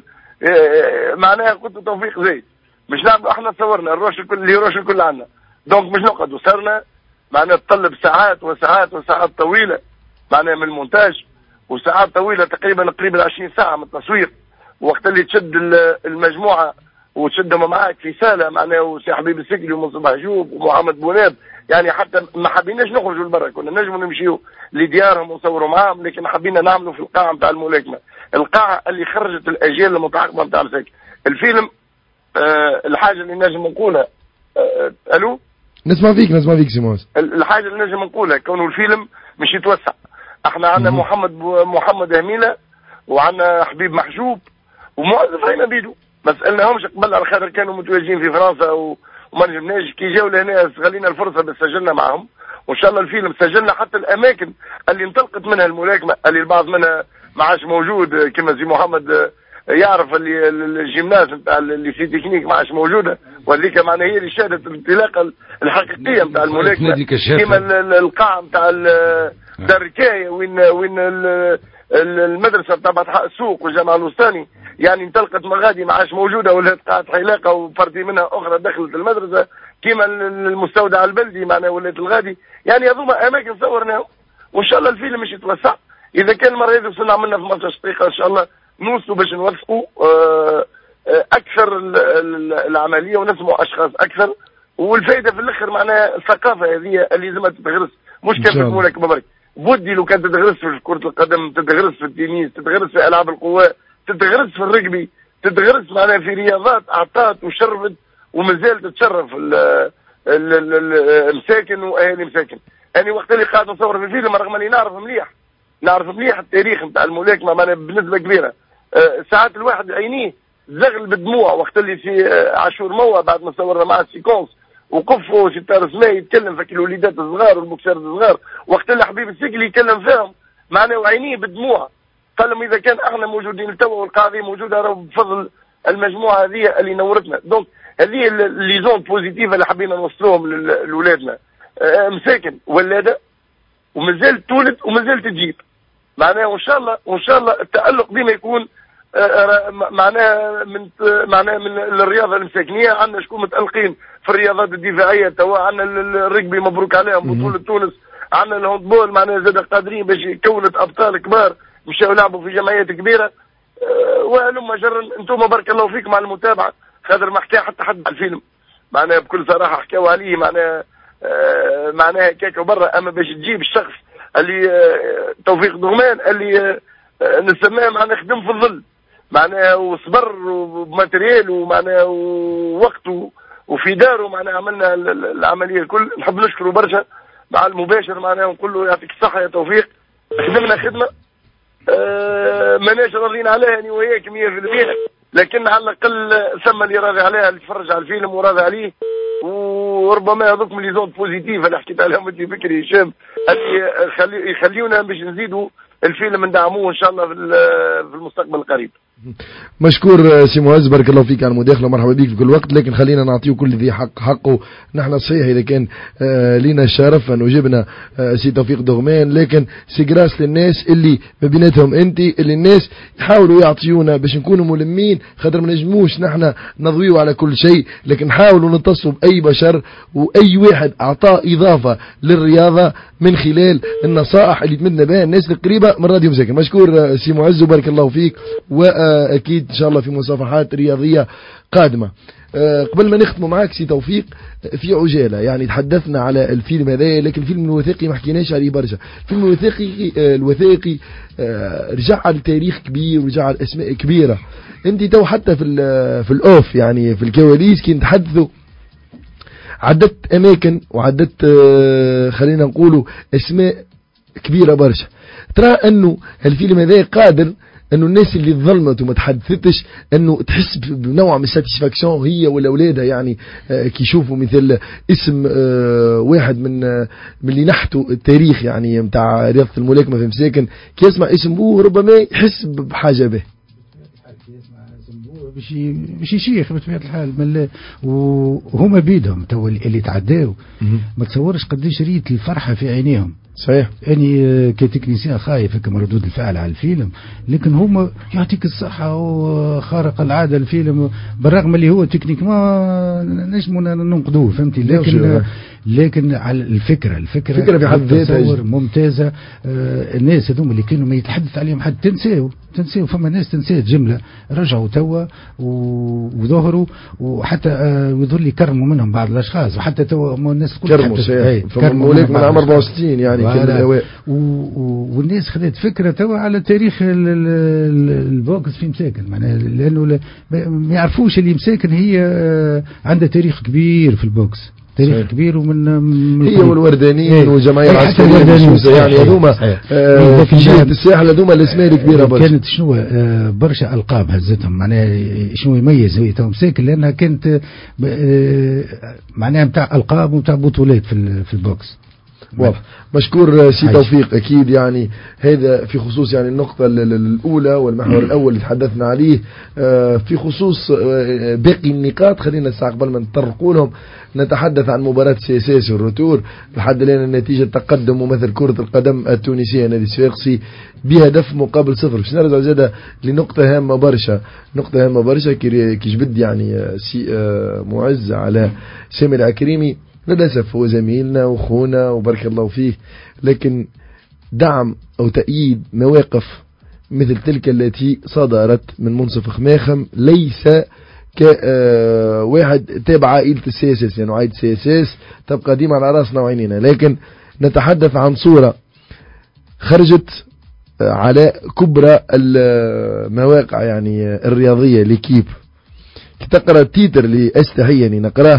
معناها قلت توفيق زيد مش نعمل احنا صورنا الروش الكل اللي روش الكل عنا دونك مش نقعد وصرنا معناها تطلب ساعات وساعات وساعات طويله معناها من المونتاج وساعات طويله تقريبا قريب عشرين ساعه من التصوير وقت اللي تشد المجموعه وتشدهم معاك في ساله معناها وسي حبيب السكلي ومصطفى حجوب ومحمد بوناب يعني حتى ما حبيناش نخرجوا لبرا كنا نجموا نمشيوا لديارهم ونصوروا معاهم لكن حبينا نعملوا في القاعه نتاع الملاكمه القاعه اللي خرجت الاجيال المتعاقبه نتاع السكل. الفيلم أه الحاجه اللي نجم نقولها أه الو نسمع فيك نسمع فيك سيموس الحاجه اللي نجم نقولها كونه الفيلم مش يتوسع احنا عندنا محمد محمد هميله وعندنا حبيب محجوب ومؤلف هينا بيدو ما سالناهمش قبل على خاطر كانوا متواجدين في فرنسا و... وما نجمناش كي جاوا لهنا استغلينا الفرصه بس سجلنا معهم وان شاء الله الفيلم سجلنا حتى الاماكن اللي انطلقت منها الملاكمه اللي البعض منها ما عادش موجود كما زي محمد يعرف اللي الجيمناز نتاع اللي في تكنيك ما عادش موجوده، وهذيك معناها هي اللي شهدت الانطلاقه الحقيقيه نتاع الملاكمه، كيما القاعه نتاع دار الكايه وين وين المدرسه نتاع بطحاء السوق والجامعه الوسطاني، يعني انطلقت مغادي ما عادش موجوده، ولات قاعه حلاقه وفردي منها اخرى دخلت المدرسه، كيما المستودع البلدي معناها ولات الغادي، يعني هذوما اماكن صورناهم، وان شاء الله الفيلم مش يتوسع. اذا كان المره هذه وصلنا عملنا في خمسطاش دقيقه ان شاء الله نوصلوا باش نوثقوا اكثر العمليه ونسمعوا اشخاص اكثر، والفائده في الاخر معناها الثقافه هذه اللي لازم تتغرس، مش كيف الملاكمه مبارك بودي لو كانت تتغرس في كره القدم، تتغرس في التنس، تتغرس في العاب القوى، تتغرس في الرجبي، تتغرس معناها في رياضات اعطات وشرفت ومازال تتشرف المساكن واهالي مساكن. يعني وقت اللي قاعد نصور في الفيلم رغم اني نعرف مليح نعرف مليح التاريخ نتاع الملاكمه معناها بنسبه كبيره، أه ساعات الواحد عينيه زغل بالدموع وقت اللي في عاشور موا بعد ما صورنا مع السيكونس وقفوا في ستار سماء يتكلم في الوليدات الصغار والبوكسات الصغار، وقت اللي حبيب السجل يتكلم فيهم معناه وعينيه بالدموع، قال لهم اذا كان احنا موجودين توا والقاعده موجوده راهو بفضل المجموعه هذه اللي نورتنا. دونك هذه اللي زون بوزيتيف اللي حبينا نوصلوهم لاولادنا، أه مساكن ولاده ومازال تولد ومازال تجيب معناها، وان شاء الله وان شاء الله التالق ديما يكون معناها من معناها من الرياضه المساكنيه. عندنا شكون متالقين في الرياضات الدفاعيه توا، عندنا الرجبي مبروك عليهم بطوله تونس، عندنا الهاندبول معناها زاد قادرين باش كونت ابطال كبار مشاو لعبوا في جمعيات كبيره. أه وهلم جرا انتم بارك الله فيكم على المتابعه، خاطر ما حكى حتى حد على الفيلم معناها بكل صراحه حكاوا عليه معناها أه معناها كيكه برا، اما باش تجيب الشخص اللي أه توفيق ضغمان اللي أه نسميه معناها خدم في الظل معناها وصبر وماتريال ومعناها ووقت وفي داره معناها عملنا العمليه الكل. نحب نشكره برشا مع المباشر معناها ونقول له يعطيك الصحه يا توفيق، خدمنا خدمه أه ماناش راضيين عليها يعني وياك مية في المية، لكن على الاقل ثم اللي راضي عليها اللي تفرج على الفيلم وراضي عليه، وربما هذوك من لي زون بوزيتيف اللي حكيت عليهم انت بكري هشام اللي يخلي يخليونا باش نزيدوا الفيلم ندعموه ان شاء الله في المستقبل القريب. مشكور سي معز، بارك الله فيك على المداخله ومرحبا بك في كل وقت، لكن خلينا نعطيه كل ذي حق حقه. نحن صحيح اذا كان آه لينا الشرف انه جبنا آه سي توفيق ضغمان، لكن سي جراس للناس اللي ما بيناتهم انت اللي الناس يحاولوا يعطيونا باش نكونوا ملمين، خاطر ما نجموش نحن نضويوا على كل شيء، لكن نحاولوا نتصلوا باي بشر واي واحد اعطاه اضافه للرياضه من خلال النصائح اللي تمدنا بها الناس القريبه من راديو مساكن. مشكور سي معز وبارك الله فيك، وأكيد إن شاء الله في مصافحات رياضية قادمة. قبل ما نختم معاك سي توفيق في عجالة، يعني تحدثنا على الفيلم هذا، لكن الفيلم الوثائقي ما حكيناش عليه برشا. الفيلم الوثائقي الوثائقي رجع على تاريخ كبير ورجع على أسماء كبيرة. أنت تو حتى في في الأوف يعني في الكواليس كي نتحدثوا عدت أماكن وعدت خلينا نقولوا أسماء كبيرة برشا. ترى أنه الفيلم هذا قادر انه الناس اللي ظلمت وما تحدثتش انه تحس بنوع من الساتيسفاكسيون هي ولا اولادها، يعني آه كي يشوفوا مثل اسم آه واحد من آه من اللي نحتوا التاريخ يعني نتاع رياضه الملاكمه في مساكن، كي يسمع اسم بوه ربما يحس بحاجه به باش باش يشيخ بطبيعه الحال، وهما بيدهم تو اللي تعداو ما تصورش قديش ريت الفرحه في عينيهم. صحيح، يعني كتكنيسيان خايف كمردود الفعل على الفيلم، لكن هما يعطيك الصحة وخارق العادة الفيلم، بالرغم اللي هو تكنيك ما نجمو ننقدوه فهمتي، لكن لكن على الفكرة الفكرة فكرة في حد ذاتها ممتازة. آه الناس هذوم اللي كانوا ما يتحدث عليهم حد تنساو تنساو فما ناس تنسات جملة رجعوا توا وظهروا، وحتى آه يظهر لي كرموا منهم بعض الأشخاص، وحتى توا الناس كرموا كرموا من عام أربعة وستين يعني كان الأوائل، والناس خذت فكرة توا على تاريخ البوكس في مساكن، معناها لأنه ما يعرفوش اللي مساكن هي آه عندها تاريخ كبير في البوكس، تاريخ صحيح. كبير ومن, من هي والوردانيين ايه. والجمعيه العسكريه يعني هذوما في جهه الساحل هذوما الاسماء الكبيره برشا. كانت شنو آه برشا القاب هزتهم، معناها شنو يميز هوية مساكن لانها كانت آه معناها نتاع القاب ونتاع بطولات في في البوكس. واضح. مشكور سي توفيق. أكيد يعني هذا في خصوص يعني النقطة الأولى والمحور الأول اللي تحدثنا عليه. في خصوص باقي النقاط خلينا الساعة قبل ما نطرقوا لهم نتحدث عن مباراة سي اس اس والروتور. لحد الآن النتيجة تقدم ممثل كرة القدم التونسية نادي صفاقسي بهدف مقابل صفر. باش نرجع زادة لنقطة هامة برشا، نقطة هامة برشا كي جبد يعني سي معز على سامي العكريمي. للأسف هو زميلنا وخونا وبارك الله فيه، لكن دعم أو تأييد مواقف مثل تلك التي صدرت من منصف خماخم ليس كواحد تابع عائلة السي اس اس، يعني عائلة السي اس اس تبقى ديما على راسنا وعينينا، لكن نتحدث عن صورة خرجت على كبرى المواقع يعني الرياضية لكيب. كي تقرأ التيتر اللي أستحي يعني نقراه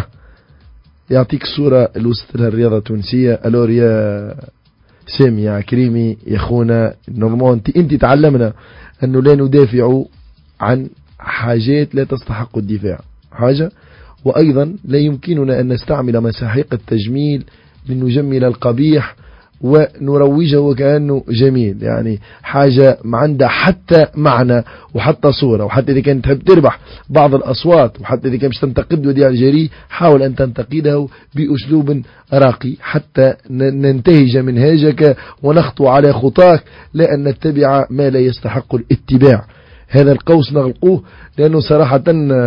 يعطيك الصورة اللي وصلت لها الرياضة التونسية. ألور يا سامي يا عكريمي يا خونا نورمال، انت تعلمنا أنه لا ندافع عن حاجات لا تستحق الدفاع حاجة، وأيضا لا يمكننا أن نستعمل مساحيق التجميل لنجمل القبيح ونروجه وكأنه جميل. يعني حاجة ما عندها حتى معنى وحتى صورة. وحتى إذا كانت تحب تربح بعض الأصوات، وحتى إذا كانت مش تنتقد وديع الجري، حاول أن تنتقده بأسلوب راقي حتى ننتهج منهاجك ونخطو على خطاك، لا أن نتبع ما لا يستحق الاتباع. هذا القوس نغلقوه لأنه صراحة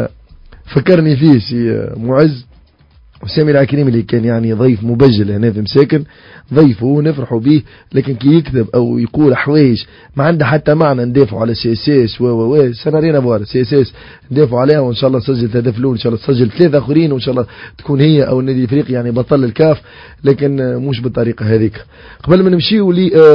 فكرني فيه سي معز وسامي العكريمي اللي كان يعني ضيف مبجل هنا في مساكن، ضيفه نفرحوا به، لكن كي يكذب او يقول حوايج ما عنده حتى معنى ندافعوا على سي اس اس و و و سنرينا بوار سي اس اس ندافعوا عليها، وان شاء الله تسجل هدف الاول، ان شاء الله تسجل ثلاثه اخرين، وان شاء الله تكون هي او النادي الافريقي يعني بطل الكاف، لكن مش بالطريقه هذيك. قبل ما نمشيو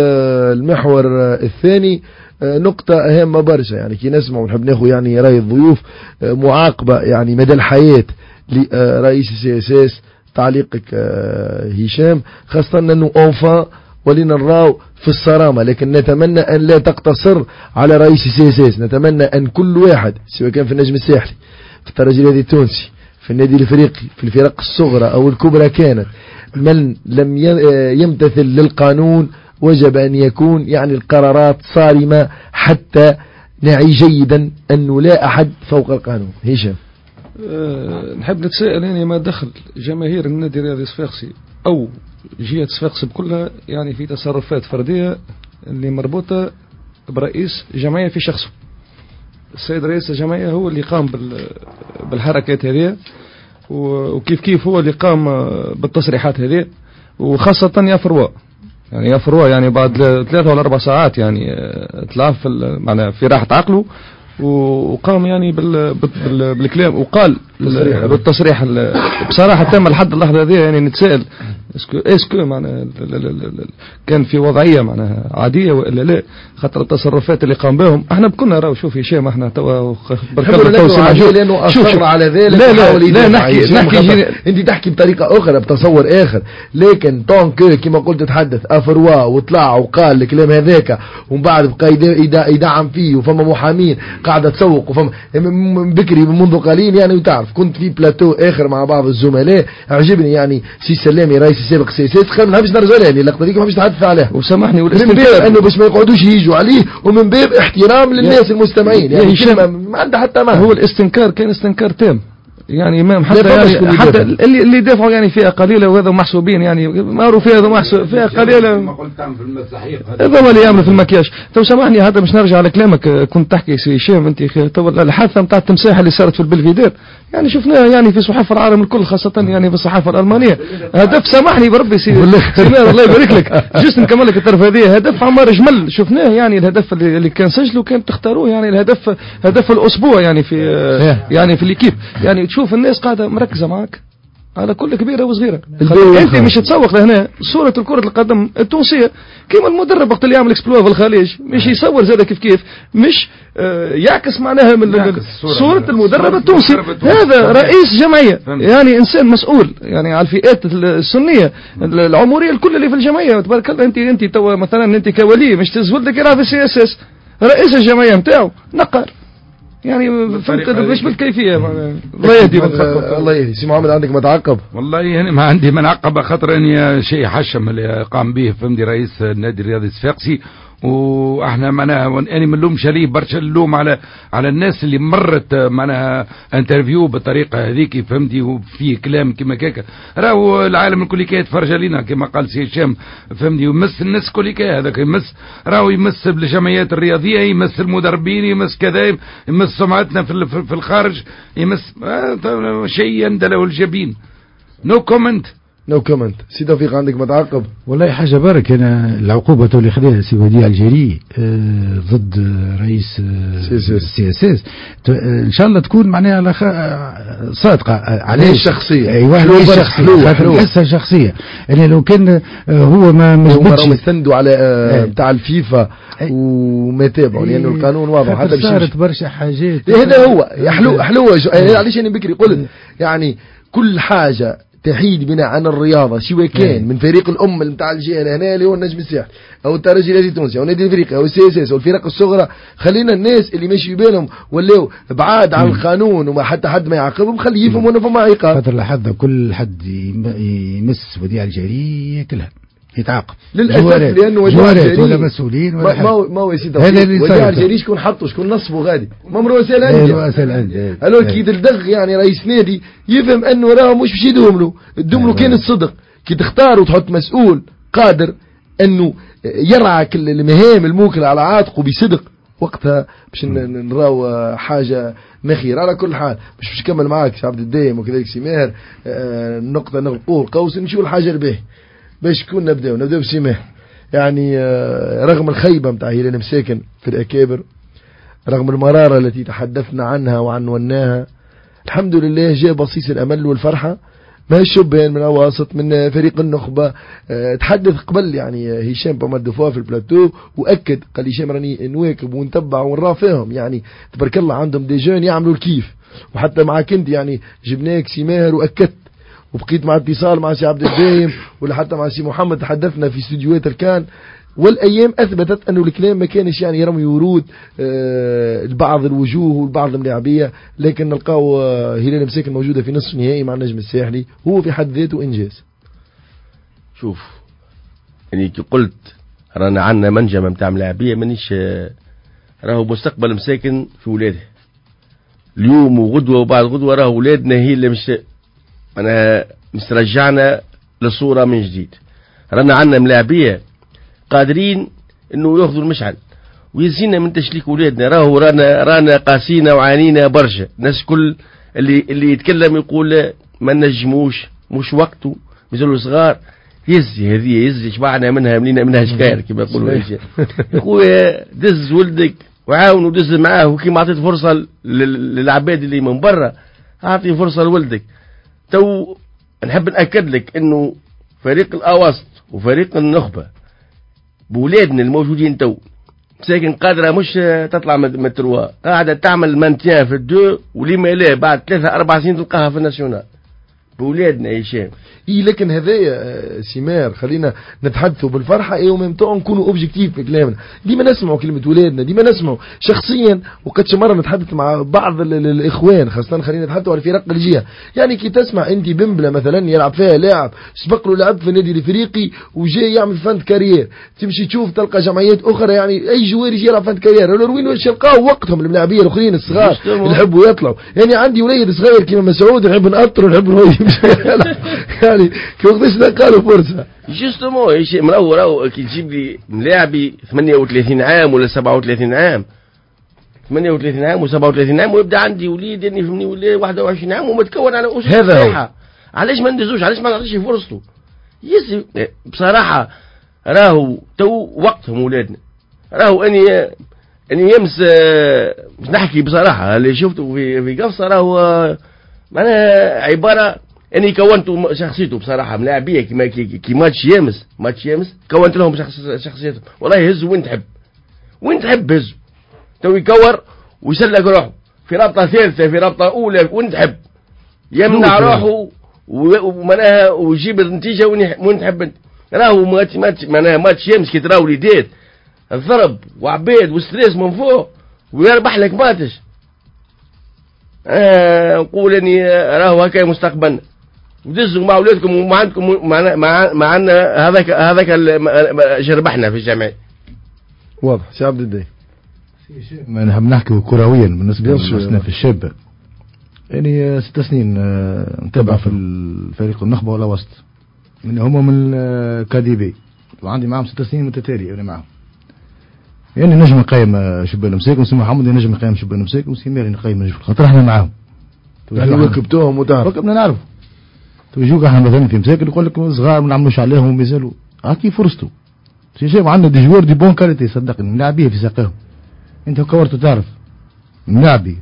للمحور الثاني نقطة هامة برشا، يعني كي نسمع ونحب ناخذ يعني رأي الضيوف، معاقبة يعني مدى الحياة لرئيس السي اس اس. تعليقك هشام، خاصة أنه أوفا ولينا نراو في الصرامة، لكن نتمنى أن لا تقتصر على رئيس السي اس اس، نتمنى أن كل واحد سواء كان في النجم الساحلي، في الترجي الرياضي التونسي، في النادي الافريقي، في الفرق الصغرى أو الكبرى، كانت من لم يمتثل للقانون وجب أن يكون يعني القرارات صارمة حتى نعي جيدا أنه لا أحد فوق القانون. هشام، أه نحب نتساءل يعني ما دخل جماهير النادي الرياضي صفاقسي أو جهة صفاقسي بكلها يعني في تصرفات فردية اللي مربوطة برئيس جمعية في شخصه. السيد رئيس الجمعية هو اللي قام بالحركات هذه، وكيف كيف هو اللي قام بالتصريحات هذه، وخاصة يا فروة يعني يا فروة يعني بعد ثلاثة ولا أربع ساعات يعني طلع في معنا في راحة عقله، وقام يعني بال بال بالكلام وقال بالتصريح بصراحة تم لحد اللحظة هذه يعني نتساءل اسكو اسكو معنا كان في وضعية معناها عادية ولا لا، خاطر التصرفات اللي قام بهم احنا بكنا راهو شوف هشام احنا توا بركبنا لانه اصر على ذلك. لا لا, لا نحكي نحكي انت تحكي بطريقة اخرى بتصور اخر، لكن طونك كما قلت تحدث افروا وطلع وقال الكلام هذاك ومن بعد بقى يدعم فيه وفما محامين قاعدة تسوق وفما من بكري منذ قليل يعني. وتعرف كنت في بلاتو اخر مع بعض الزملاء عجبني يعني سي سلامي رئيس السابق سي سي خير ما نحبش نرجع لها اللقطه ديك ما نحبش نتحدث عليها وسامحني والاستنكار انه باش ما يقعدوش يجوا عليه، ومن باب احترام للناس المستمعين يعني كلمه ما عندها حتى معنى. هو الاستنكار كان استنكار تام يعني امام حتى يعني حتى اللي اللي دافعوا يعني فئه قليله وهذا محسوبين يعني ما فيها هذا محسوب فئه قليله ما قلت في المساحيق هذا هو اللي يعمل في المكياج. تو سامحني هذا باش نرجع على كلامك كنت تحكي سي هشام انت تو الحادثه نتاع التمساح اللي صارت في البلفيدير يعني شفناها يعني في صحف العالم الكل خاصه يعني في الصحافه الالمانيه. هدف سامحني بربي سي سيدنا الله يبارك لك جست نكمل لك الطرف هذه هدف عمار جمل شفناه يعني الهدف اللي, اللي كان سجله كان تختاروه يعني الهدف هدف الاسبوع يعني في يعني في الكيب يعني تشوف الناس قاعدة مركزة معك على كل كبيرة وصغيرة. انت مش تسوق لهنا صورة الكرة القدم التونسية كيما المدرب وقت اللي يعمل اكسبلوا في الخليج مش يصور زادة كيف كيف مش آه يعكس معناها من صورة المدرب التونسي. هذا رئيس جمعية يعني انسان مسؤول يعني على الفئات السنية العمرية الكل اللي في الجمعية تبارك الله. انت انت تو مثلا انت كولي مش تزولدك يراه في السي اس اس رئيس الجمعية متاعه نقر يعني فهمت مش بالكيفيه. الله يهدي الله يهدي. سي محمد عندك ما تعقب؟ والله يعني ما عندي ما نعقب، خاطر اني شيء حشم اللي قام به فهمني رئيس النادي الرياضي الصفاقسي، واحنا معناها اني ما نلومش عليه برشا، اللوم على على الناس اللي مرت معناها انترفيو بالطريقه هذيك فهمتي، وفي كلام كما كاكا. راهو العالم الكل كي يتفرج علينا كما قال سي هشام فهمتي، يمس الناس كل كي هذاك يمس، راهو يمس بالجمعيات الرياضيه، يمس المدربين، يمس كذا، يمس سمعتنا في في الخارج، يمس آه شيء يندلو الجبين. نو كومنت نو كومنت. سي توفيق عندك ما تعقب؟ والله حاجه بارك. انا العقوبه اللي خذاها سي وديع الجيري آه ضد رئيس السي اس اس ان شاء الله تكون معناها صادقه. علاش شخصيه؟ ايوه علاش شخصيه؟ نحسها شخصيه. يعني لو كان هو ما مجبوطش يستندوا على بتاع الفيفا وما تابعوا، لانه القانون واضح. حتى صارت برشا حاجات. هذا هو حلو حلو. علاش انا بكري قلت يعني كل حاجه تحيد بنا عن الرياضة، سواء كان من فريق الأم نتاع الجهة هنا اللي هو النجم الساحلي، أو الترجي الرياضي التونسي، أو نادي الأفريقي، أو السي اس اس، أو الفرق الصغرى. خلينا الناس اللي ماشي بينهم ولاو بعاد عن القانون وما حتى حد ما يعاقبهم، خليه يفهم وانا فما عقاب. خاطر لحظة كل حد يمس وديع الجيري ياكلها يتعاقب للاسف، لانه وديع الجيري ولا مسؤولين ولا ما ما هو يسيد وديع الجيري شكون حطه شكون نصبه غادي ما رؤساء الانديه. رؤساء الانديه قالوا كي تلدغ يعني رئيس نادي يفهم انه راه مش باش يدوم له الدوم له كان الصدق. كي تختار وتحط مسؤول قادر انه يرعى كل المهام الموكله على عاتقه بصدق، وقتها باش نراو حاجه مخير. على كل حال مش باش نكمل معاك سي عبد الدايم وكذلك سي ماهر النقطه نغلقوه القوس نشوف الحاجه الباهيه باش كون نبداو نبداو بسماه. يعني رغم الخيبة متاع هلال مساكن في الأكابر، رغم المرارة التي تحدثنا عنها وعنوناها، الحمد لله جاء بصيص الأمل والفرحة. ما الشبان من أواسط من فريق النخبة. اه تحدث قبل يعني هشام بمدفوع في البلاتو وأكد قال هشام راني نواكب ونتبع ونرافعهم، يعني تبارك الله عندهم دي جون يعملوا الكيف. وحتى معك انت يعني جبناك سي ماهر وأكدت، وبقيت مع اتصال مع سي عبد الدايم ولا حتى مع سي محمد، تحدثنا في استديوهات الكان، والايام اثبتت انه الكلام ما كانش يعني يرمي ورود آه لبعض الوجوه والبعض الملاعبيه، لكن نلقاو آه هلال مساكن موجوده في نصف النهائي مع النجم الساحلي، هو في حد ذاته انجاز. شوف يعني كي قلت رانا عندنا منجمه نتاع ملاعبيه، مانيش راهو مستقبل مساكن في ولاده اليوم وغدوه وبعد غدوه، راهو ولادنا هي اللي مش أنا مسترجعنا للصورة من جديد. رانا عنا ملاعبية قادرين إنه يأخذوا المشعل ويزينا من تشليك ولادنا. راهو رانا رانا قاسينا وعانينا برشا. الناس كل اللي اللي يتكلم يقول ما نجموش مش وقته مازالوا صغار، يزي هذه يزي شبعنا منها ملينا منها شكاير كما يقولوا. خويا دز ولدك وعاون ودز معاه، وكيما أعطيت فرصة للعباد اللي من برا أعطي فرصة لولدك. تو نحب نأكد لك انه فريق الاوسط وفريق النخبة بولادنا الموجودين تو مساكن قادرة مش تطلع من التروا، قاعدة تعمل مانتيان في الدو، ولما لا بعد ثلاثة أربع سنين تلقاها في الناسيونال بولادنا يا هشام. اي لكن هذايا سيمار خلينا نتحدثوا بالفرحه اي وميم طون نكونوا اوبجيكتيف في كلامنا. ديما نسمعوا كلمه ولادنا، ديما نسمعوا شخصيا، وقدش مره نتحدث مع بعض الاخوان خاصه خلينا نتحدثوا على فرق الجهه. يعني كي تسمع انت بمبله مثلا يلعب فيها لاعب سبق له لعب في النادي الافريقي وجاي يعمل فند كارير، تمشي تشوف تلقى جمعيات اخرى يعني اي جوار يجي يلعب فند كارير، وين واش يلقاو وقتهم الملاعبيه الاخرين الصغار يحبوا يطلعوا. يعني عندي وليد صغير كيما مسعود نحب نأطر ونحب يعني كي وقتاش نلقالو فرصه جوستومون ايش مراو راو كي تجيب لي ملاعبي ثمانية وثلاثين عام ولا سبعة وثلاثين عام ثمانية وثلاثين عام وسبعة وثلاثين عام، ويبدا عندي وليد يعني فهمني ولا واحد وعشرين عام ومتكون على اسره صحيحه. علاش ما ندزوش؟ علاش ما نعطيش فرصته؟ يس بصراحه راهو تو وقتهم ولادنا. راهو اني اني يمس مش نحكي بصراحه اللي شفته في في قفصه راهو معناها عباره اني كونت شخصيته بصراحه ملاعبيه كيما كي, كي ماتش يامس ماتش يامس كونت لهم شخص شخصيتهم. والله هزوا وين تحب وين تحب هزوا، تو يكور ويسلك روحه في رابطه ثالثه في رابطه اولى وين تحب، يمنع روحه ومناها ويجيب النتيجه وين تحب انت. راهو ماتش ماتش معناها ماتش يامس كي تراو وليدات الضرب وعباد وستريس من فوق ويربح لك ماتش. آه نقول اني راهو هكا مستقبلنا ودزوا مع اولادكم وما عندكم معنا مع عندنا هذاك هذاك ربحنا في الجمعيه. واضح. سي عبد الدين. ما نحب نحكي كرويا بالنسبه لنا في الشاب، يعني ست سنين نتابع في الفريق النخبه ولا وسط، من هما من الكاديبي وعندي معهم ست سنين متتاليه يعني معهم. يعني نجم نقيم شبان مساكن وسي محمد نجم نقيم شبان مساكن وسي مالي نقيم نجم خاطر احنا معاهم. يعني ركبتوهم وتعرف. ركبنا نعرف. توجوك احنا مثلا في مساكن يقول لك صغار ما نعملوش عليهم ومازالوا هاكي فرصته. شي شيء عندنا دي جوار دي بون كاليتي صدقني نلعب به في ساقهم. انت كورتو تعرف نلعب به.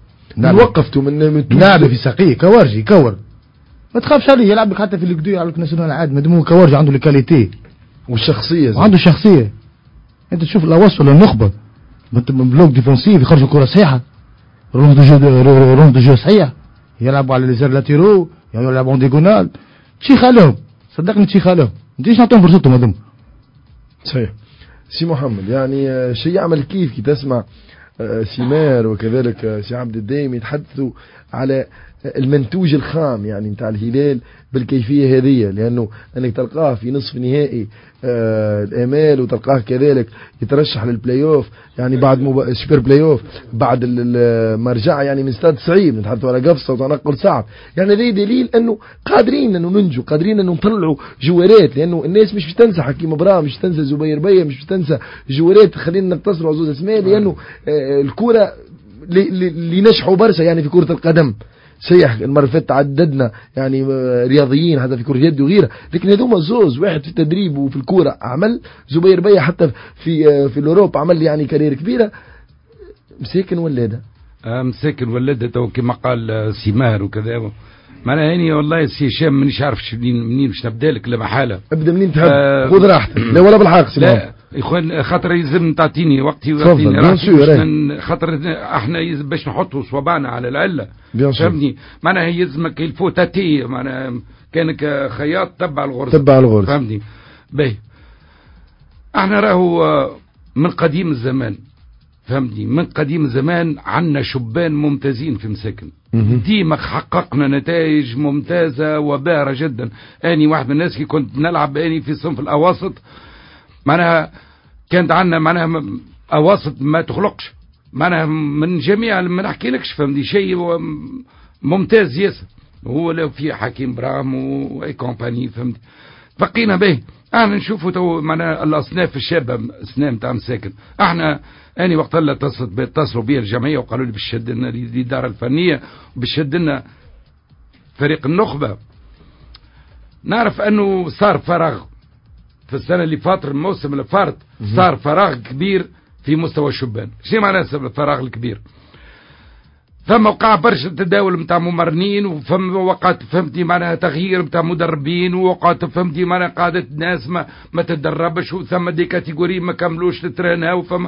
وقفتوا من من نلعب في ساقيه كوارجي كور. ما تخافش عليه يلعب لك حتى في الكدو على الناسيونال عاد مدمو كوارجي عنده الكاليتي والشخصيه. عنده شخصيه. انت تشوف الاوس ولا النخبه بلوك ديفونسيف يخرجوا كره صحيحه رون دو جو رون دو جو صحيح يلعبوا على ليزير لاتيرو يلعبوا ديغونال تشيخ عليهم صدقني تشيخ عليهم انتيش نعطيهم فرصتهم هذوما. صحيح. سي محمد يعني شيء يعمل كيف كي تسمع سيمار وكذلك سي عبد الدايم يتحدثوا على المنتوج الخام يعني نتاع الهلال بالكيفية هذه، لأنه أنك تلقاه في نصف نهائي آه الآمال وتلقاه كذلك يترشح للبلاي أوف يعني بعد مب... سوبر بلاي أوف بعد المرجع يعني من ستاد صعيب نتحدثوا على قفصة وتنقل صعب، يعني هذا دليل أنه قادرين أنه ننجو قادرين أنه نطلعوا جوارات، لأنه الناس مش بتنسى حكيم إبراهيم مش بتنسى زبير بيه مش بتنسى جوارات خلينا نقتصر على زوز اسماء، لأنه آه الكرة اللي نجحوا برشا يعني في كرة القدم سيح المرة اللي فاتت عددنا يعني رياضيين هذا في كرة يد وغيرها، لكن هذوما زوز واحد في التدريب وفي الكورة عمل زبير بيه حتى في في الأوروبا عمل يعني كارير كبيرة. مساكن ولادة آه مساكن ولادة تو كما قال سيمار وكذا معناها يعني والله سي هشام مانيش عارف منين منين باش نبدا لك لا محالة. ابدا منين تحب آه خذ راحتك. لا ولا بالحق سي لا اخوان خاطر يلزم تعطيني وقتي ويعطيني راحتي خاطر احنا باش نحطوا صوابعنا على العله فهمني معناها يلزمك الفوتاتي معناها كانك خياط تبع الغرز تبع الغرز فهمني باهي. احنا راهو من قديم الزمان فهمتني من قديم الزمان عندنا شبان ممتازين في مساكن ديما حققنا نتائج ممتازه وبارة جدا. اني واحد من الناس كي كنت نلعب اني في الصنف الاواسط معناها كانت عندنا معناها اواسط ما تخلقش معناها من جميع ما نحكيلكش فهمتني شيء ممتاز ياسر. هو لو في حكيم برام واي كومباني فهمتني بقينا به. احنا نشوفوا تو معناها الاصناف الشابه اصناف تاع مساكن. احنا اني وقت اللي اتصلوا بي الجمعيه وقالوا لي باش شد لنا الاداره الفنيه وباش شد لنا فريق النخبه نعرف انه صار فراغ في السنه اللي فاتت الموسم اللي فات صار فراغ كبير في مستوى الشبان. شنو معناه الفراغ الكبير؟ ثم وقع برشا تداول نتاع ممرنين وفم وقعت فهمتي معناها تغيير نتاع مدربين ووقعت فهمتي معناها قاعدة ناس ما ما تدربش وثم دي كاتيجوري ما كملوش الترينها وفما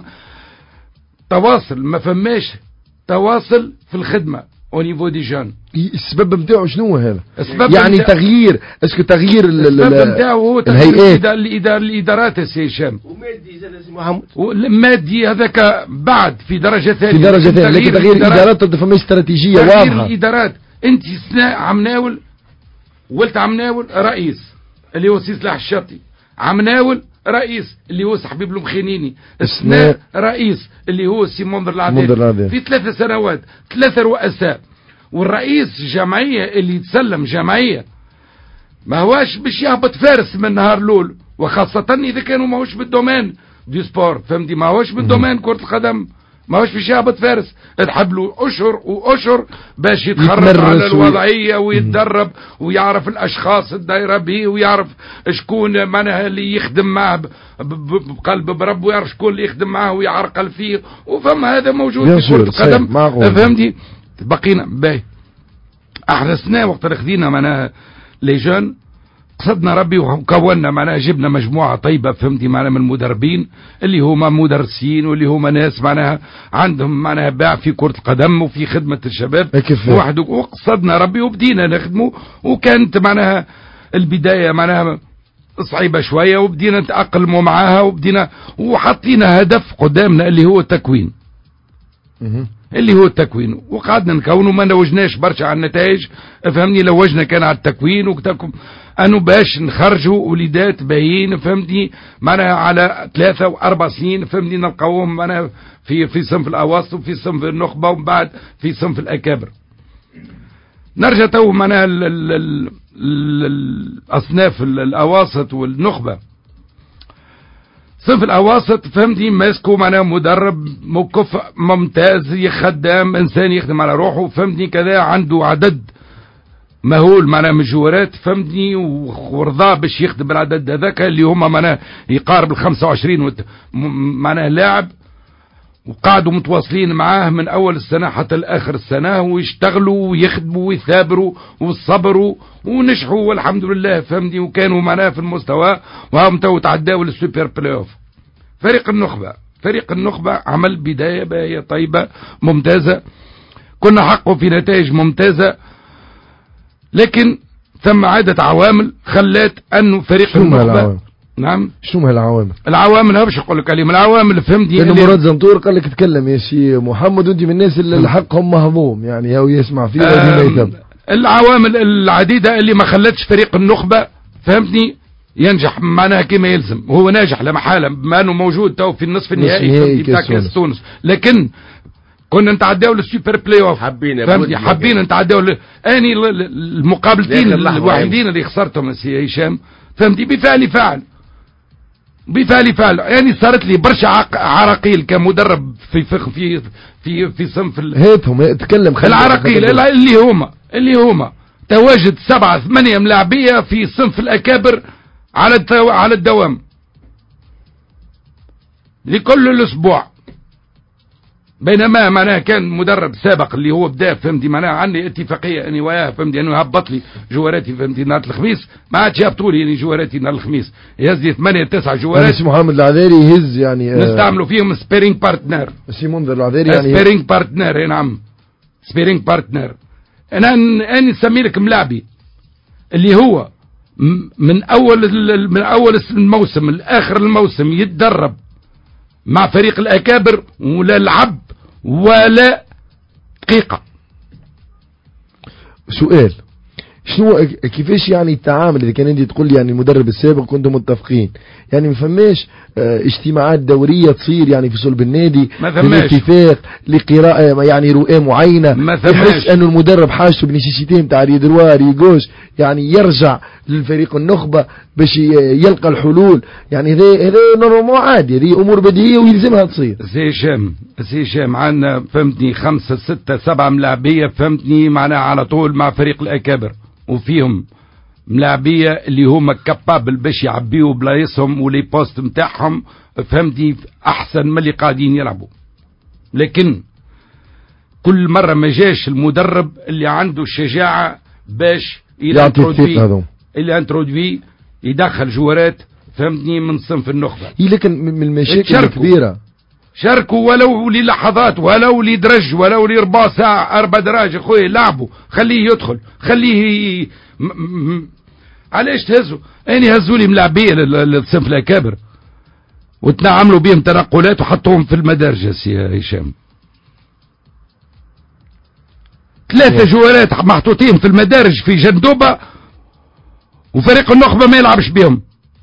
تواصل ما فماش تواصل في الخدمة او نيفو دي جون. السبب نتاعو شنو هذا؟ يعني تغيير اسكو تغيير السبب نتاعو هو الهيئات الاداره الادارات يا سي هشام ومادي زاد سي محمد مادي هذاك بعد في درجه ثانيه في درجه ثانيه لكن تغيير الادارات فما استراتيجيه واضحه. تغيير الادارات انت عم ناول ولت عم ناول رئيس اللي هو سي سلاح الشاطي عم ناول رئيس اللي هو حبيب المخينيني السناء رئيس اللي هو سي منذر العدالي في ثلاث سنوات ثلاثة رؤساء والرئيس جمعية اللي يتسلم جمعية ما هواش باش يهبط فارس من نهار لول وخاصة إذا كانوا ما هوش بالدومين دي سبور فهمتي ما هوش بالدومين كرة القدم ما هوش باش يهبط فارس تحب له أشهر وأشهر باش يتخرج على الوضعية ويتدرب ويعرف الأشخاص الدايرة به ويعرف شكون معناها اللي يخدم معه بقلب برب ويعرف شكون اللي يخدم معه ويعرقل فيه وفما هذا موجود في كرة القدم فهمتي. بقينا باهي احنا سنة وقت اللي خذينا معناها لي جون قصدنا ربي وكونا معناها جبنا مجموعة طيبة فهمتي معناها من المدربين اللي هما مدرسين واللي هما ناس معناها عندهم معناها باع في كرة القدم وفي خدمة الشباب واحد وقصدنا ربي وبدينا نخدمه وكانت معناها البداية معناها صعيبة شوية وبدينا نتأقلموا معاها وبدينا وحطينا هدف قدامنا اللي هو التكوين اللي هو التكوين، وقعدنا نكونه ما نوجناش برشا على النتائج فهمني، لوجنا كان على التكوين وكتاكم انه باش نخرجوا وليدات باهيين فهمتني معناها على ثلاثة واربع سنين فهمتني نلقاوهم معناها في في صنف الاواسط وفي صنف النخبة ومن بعد في صنف الاكابر. نرجع تو معناها الاصناف الاواسط والنخبة. صنف الاواسط فهمتني ماسكو معناها مدرب مكفء ممتاز يخدم انسان يخدم على روحه فهمتني كذا، عنده عدد مهول معناها من الجوارات فهمتني ورضاه باش يخدم بالعدد هذاك اللي هما معناها يقارب ال خمسة وعشرين معناها لاعب، وقعدوا متواصلين معاه من اول السنه حتى لاخر السنه ويشتغلوا ويخدموا ويثابروا وصبروا ونجحوا والحمد لله فهمتني، وكانوا معناها في المستوى وهم تو تعداوا للسوبر بلاي اوف. فريق النخبه فريق النخبه عمل بدايه باهيه طيبه ممتازه، كنا حقه في نتائج ممتازه، لكن ثم عدة عوامل خلت انه فريق النخبة. نعم شنو هالعوامل؟ العوامل هبش اقول لك عليهم، العوامل فهمتني لانه مراد زنطور قال لك تكلم يا شي محمد وانت من الناس اللي الحقهم مهضوم يعني هو يسمع فيه وديما العوامل العديدة اللي ما خلتش فريق النخبة فهمتني ينجح معناها كما يلزم، وهو ناجح لا محالة بما انه موجود تو في النصف النهائي بتاع كاس تونس، لكن كنا نتعداو للسوبر بلاي اوف حابين فهمتني حابين نتعداو ل... اني المقابلتين الوحيدين اللي خسرتهم سي هشام فهمتي بفعل فعل بفعل فعل يعني صارت لي برشا عراقيل كمدرب في في في في, في صنف ال... هاتهم تكلم العراقيل اللي هما اللي هما تواجد سبعة ثمانية ملاعبية في صنف الاكابر على التو... على الدوام لكل الاسبوع، بينما معناها كان مدرب سابق اللي هو بدا فهمتي معناها عندي اتفاقيه اني وياه فهمتي انه هبط لي جواراتي فهمتي نهار الخميس، ما عادش يهبطوا لي يعني جواراتي نهار الخميس، يهز لي ثمانية تسعة جوارات. سي محمد العذاري يهز يعني آه نستعملوا فيهم سبيرينج بارتنر. سي منذر العذاري يعني سبيرينج بارتنر اي نعم سبيرينج بارتنر. انا اني نسمي لك ملاعبي اللي هو من اول من اول الموسم لاخر الموسم يتدرب مع فريق الأكابر ولا لعب ولا دقيقة. سؤال شنو كيفاش يعني التعامل؟ إذا كان انت تقول لي يعني المدرب السابق كنتم متفقين يعني ما فماش اه اجتماعات دورية تصير يعني في صلب النادي للاتفاق لقراءة يعني رؤية معينة ما يحس انه المدرب حاجته بنيسيسيتي نتاع ريدروار يجوش يعني يرجع للفريق النخبة باش يلقى الحلول يعني هذا هذا نورمال عادي، هذه امور بديهية ويلزمها تصير. زي هشام زي هشام عندنا فهمتني خمسة ستة سبعة ملاعبية فهمتني معناها على طول مع فريق الأكابر، وفيهم ملاعبية اللي هما كابابل باش يعبيوا بلايصهم ولي بوست متاعهم فهمتي احسن من اللي قاعدين يلعبوا، لكن كل مرة ما جاش المدرب اللي عنده الشجاعة باش يانترودوي اللي انترودوي يدخل جوارات فهمتني من صنف النخبة. لكن من المشاكل الكبيرة شاركوا ولو للحظات ولو لدرج ولو لربع ساعة أربع دراج اخوي لعبوا، خليه يدخل خليه م... م... علاش تهزوا؟ اني هزوا لي ملاعبية للصنف الأكابر وتنعملوا بهم تنقلات وحطوهم في المدارج يا هشام. ثلاثة جوارات محطوطين في المدارج في جندوبة وفريق النخبة ما يلعبش بهم.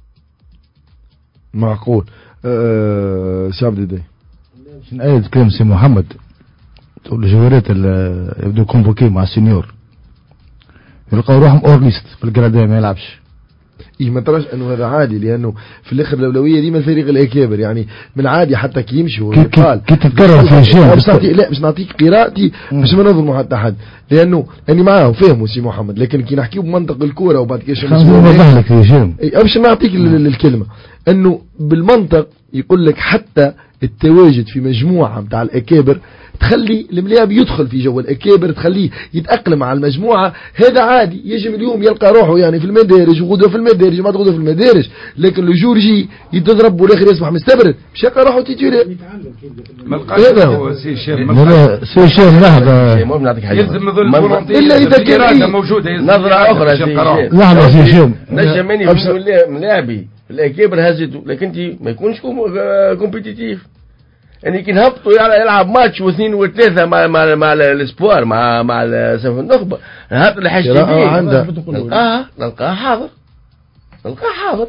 معقول. أه... شعب دي شن آية كلام سي محمد تقول الجوارات اللي يبدو كونفوكي مع السينيور يلقاو روحهم اور ليست في الجرادية ما يلعبش. إيه ما تراش انه هذا عادي، لانه في الاخر الاولويه ديما الفريق الاكابر يعني من عادي حتى كي يمشي ويقال كي تتكرر في شيء مش نعطيك لا مش نعطيك قراءتي باش ما نظلموا حتى حد، لانه اني معاه فهموا سي محمد، لكن كي نحكيو بمنطق الكوره وبعد كاش باش نعطيك الكلمه انه بالمنطق يقول لك حتى التواجد في مجموعه نتاع الاكابر تخلي الملاعب يدخل في جو الأكابر، تخليه يتأقلم على المجموعة، هذا عادي يجب اليوم يلقى روحه يعني في المدارج وغدوة في المدارج وما غدوة في المدارج، لكن الجورجي يتضرب والاخر يصبح مستبرد مش يلقى روحه تيتولي. هذا هو سي هشام سي هشام لحظة يلزم نظل إلا إذا كان موجودة نظرة أخرى لحظة سي هشام نجم ملاعبي الأكابر هزته، لكن انت ما يكونش كومبيتيتيف يعني كي نهبطوا يلعب ماتش واثنين وثلاثه مع مع مع الاسبوار مع مع سيف النخبه نهبط الحاجه عندها نلقاه نلقاه حاضر نلقاه حاضر.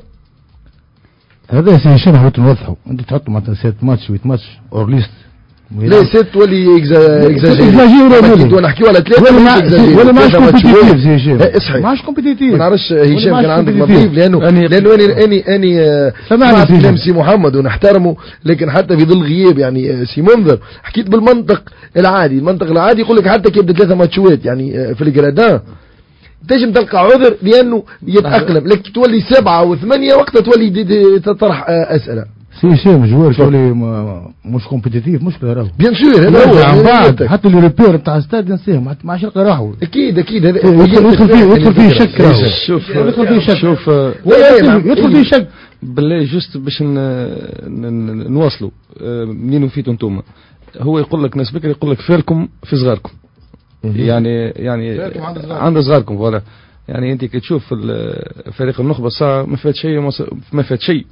هذا سي هشام هو نوضحوا انت تحطوا مثلا سيت ماتش ويت ماتش اور ليست لا ست ولي اكزاجير ولا نحكيو على ثلاثه ولا ماش كومبيتيتيف زي هشام اصحي ماش كومبيتيتيف ما نعرفش هشام كان عندك مضيف لانه لانه اني اني اني سمعت كلام سي محمد ونحترمه لكن حتى في ظل غياب يعني سي منذر حكيت بالمنطق العادي. المنطق العادي يقول لك حتى كي يبدا ثلاثه ماتشوات يعني في الجرادان تنجم تلقى عذر لانه يتاقلم لكن تولي سبعه وثمانيه وقتها تولي تطرح اسئله. سي هشام جوار تولي مش كومبيتيتيف مشكله راهو بيان سور هذا هو بعد حتى اللي ريبير تاع ستاد نسيهم ما عادش يلقى راهو اكيد اكيد هذا يدخل فيه يدخل فيه شك شوف يدخل فيه شك شوف يدخل فيه شك بالله جست باش نواصلوا منين وفيتوا انتم. هو يقول لك ناس بكري يقول لك فالكم في صغاركم يعني يعني عند صغاركم فوالا. يعني انت كي تشوف فريق النخبه الساعه ما فات شيء ما فات شيء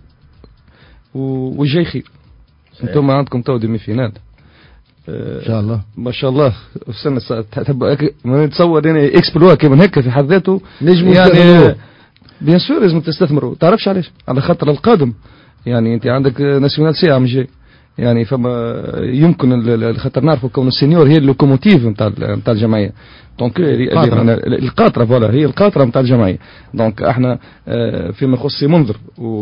والجاي خير. انتم عندكم تو ديمي فينال ان شاء الله ما شاء الله في سنه تحب ما نتصور يعني اكسبلوا كيما هكا في حد ذاته يعني بيان سور لازم تستثمروا. تعرفش علاش؟ على خاطر القادم يعني انت عندك ناسيونال سي عام جاي يعني فما يمكن خاطر نعرفوا كون السينيور هي اللوكوموتيف نتاع نتاع الجمعيه دونك القاطره فوالا هي القاطره نتاع الجمعيه. دونك احنا فيما يخص منذر